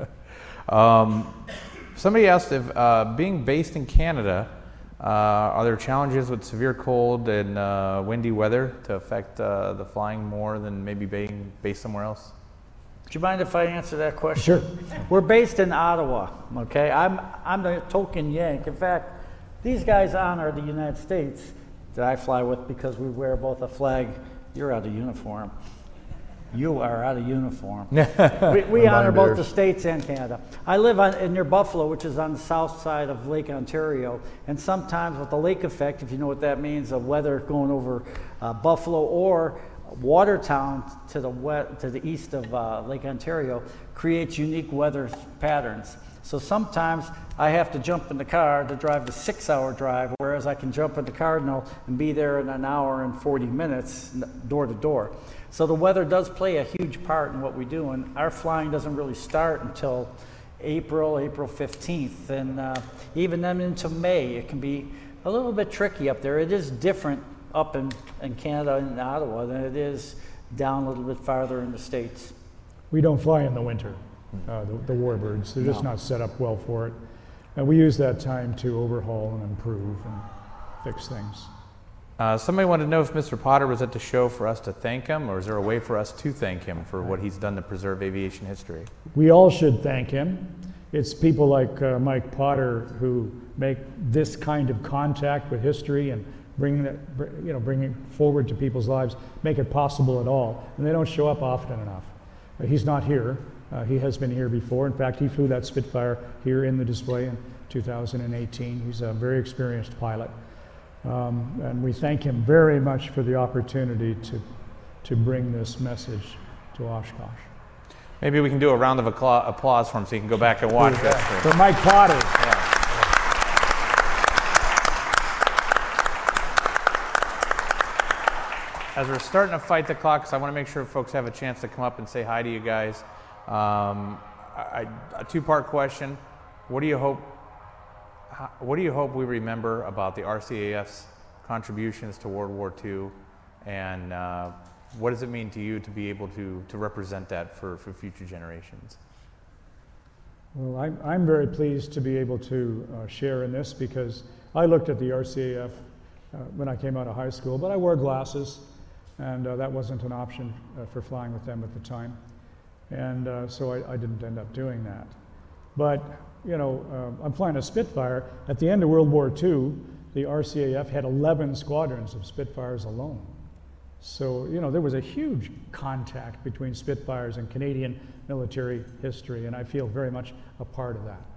C: um, somebody asked if uh, being based in Canada, uh, are there challenges with severe cold and uh, windy weather to affect uh, the flying more than maybe being based somewhere else?
U: Do you mind if I answer that question? Sure. We're based in Ottawa, okay? I'm, I'm the token Yank. In fact, these guys honor the United States that I fly with because we wear both a flag. You're out of uniform. You are out of uniform. we we honor both the States and Canada. I live on, in near Buffalo, which is on the south side of Lake Ontario, and sometimes with the lake effect, if you know what that means, of weather going over uh, Buffalo or Watertown to the west, to the east of uh, Lake Ontario, creates unique weather patterns. So sometimes I have to jump in the car to drive the six-hour drive, whereas I can jump in the Cardinal and be there in an hour and forty minutes, door to door. So the weather does play a huge part in what we do, and our flying doesn't really start until April, April fifteenth, and uh, even then into May. It can be a little bit tricky up there. It is different up in, in Canada and Ottawa than it is down a little bit farther in the States.
S: We don't fly in the winter, uh, the, the warbirds. They're just
U: No.
S: not set up well for it. And we use that time to overhaul and improve and fix things.
C: Uh, somebody wanted to know if Mister Potter was at the show for us to thank him, or is there a way for us to thank him for what he's done to preserve aviation history?
S: We all should thank him. It's people like uh, Mike Potter who make this kind of contact with history and bring that, you know, bring it forward to people's lives, make it possible at all. And they don't show up often enough. Uh, he's not here. Uh, he has been here before. In fact, he flew that Spitfire here in the display in two thousand eighteen. He's a very experienced pilot. Um, and we thank him very much for the opportunity to, to bring this message to Oshkosh.
C: Maybe we can do a round of applause for him so he can go back and watch that.
S: For Mike Potter.
C: Yeah. As we're starting to fight the clock, because I want to make sure folks have a chance to come up and say hi to you guys. Um, I, a two-part question: What do you hope? How, what do you hope we remember about the R C A F's contributions to World War Two, and uh, what does it mean to you to be able to to represent that for, for future generations?
S: Well, I'm, I'm very pleased to be able to uh, share in this because I looked at the R C A F uh, when I came out of high school, but I wore glasses, and uh, that wasn't an option uh, for flying with them at the time. And uh, so I, I didn't end up doing that. But, you know, uh, I'm flying a Spitfire. At the end of World War Two, the R C A F had eleven squadrons of Spitfires alone. So, you know, there was a huge contact between Spitfires and Canadian military history, and I feel very much a part of that.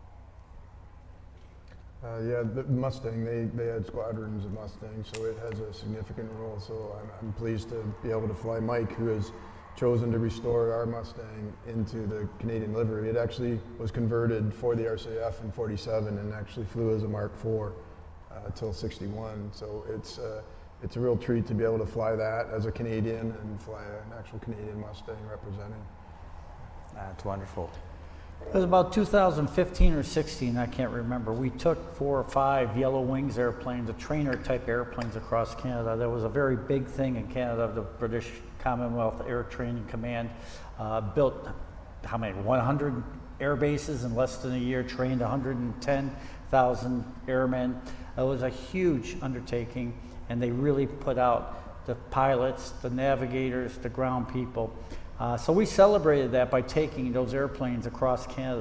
T: Uh, yeah, the Mustang, they, they had squadrons of Mustangs, so it has a significant role. So I'm, I'm pleased to be able to fly Mike, who has chosen to restore our Mustang into the Canadian livery. It actually was converted for the R C A F in forty-seven and actually flew as a Mark four uh, until sixty-one. So it's, uh, it's a real treat to be able to fly that as a Canadian and fly an actual Canadian Mustang representing.
C: That's wonderful.
U: It was about two thousand fifteen or sixteen, I can't remember. We took four or five Yellow Wings airplanes, the trainer type airplanes across Canada. That was a very big thing in Canada. The British Commonwealth Air Training Command uh, built, how many, one hundred air bases in less than a year, trained one hundred ten thousand airmen. It was a huge undertaking, and they really put out the pilots, the navigators, the ground people. Uh, so we celebrated that by taking those airplanes across Canada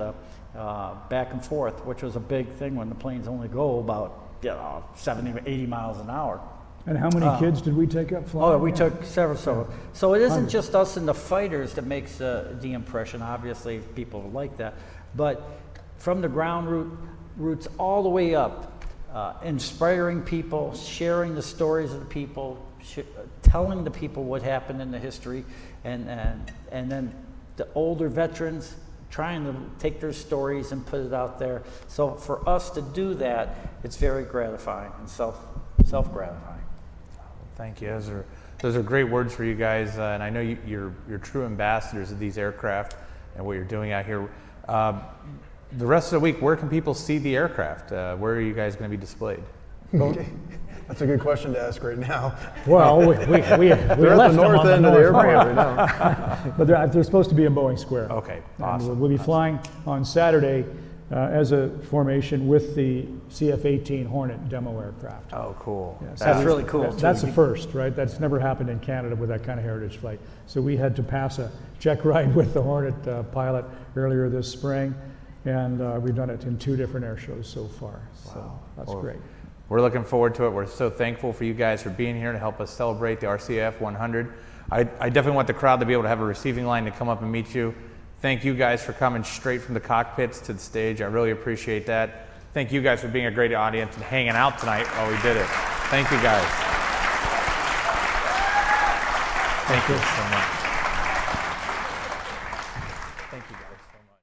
U: uh, back and forth, which was a big thing when the planes only go about you know, seventy, eighty miles an hour.
S: And how many
U: Uh,
S: kids did we take up flying?
U: Oh, we took several. So, so it isn't
S: Hundreds.
U: just us and the fighters that makes uh, the impression. Obviously, people like that, but from the ground root, roots all the way up, uh, inspiring people, sharing the stories of the people, sh- telling the people what happened in the history, and and and then the older veterans trying to take their stories and put it out there. So for us to do that, it's very gratifying and self self gratifying.
C: Thank you. Those are those are great words for you guys, uh, and I know you, you're you're true ambassadors of these aircraft and what you're doing out here. Um, the rest of the week, where can people see the aircraft? Uh, where are you guys going to be displayed?
T: Okay. That's a good question to ask right now.
S: Well, we, we, we, we
T: They're
S: left
T: at the
S: them
T: north
S: on
T: end
S: the
T: of the
S: north
T: airport
S: ramp.
T: right now.
S: But they're, they're supposed to be in Boeing Square.
C: Okay,
S: And
C: awesome.
S: We'll, we'll be flying on Saturday uh, as a formation with the C F eighteen Hornet demo aircraft.
C: Oh, cool.
U: That's
S: that-
U: really cool,
S: That's,
U: too.
S: that's a first, right? That's never happened in Canada with that kind of heritage flight. So we had to pass a check ride with the Hornet uh, pilot earlier this spring, and uh, we've done it in two different air shows so far. So that's
C: Well,
S: great.
C: We're looking forward to it. We're so thankful for you guys for being here to help us celebrate the R C F one hundred. I, I definitely want the crowd to be able to have a receiving line to come up and meet you. Thank you guys for coming straight from the cockpits to the stage. I really appreciate that. Thank you guys for being a great audience and hanging out tonight while we did it. Thank you guys. Thank you so much.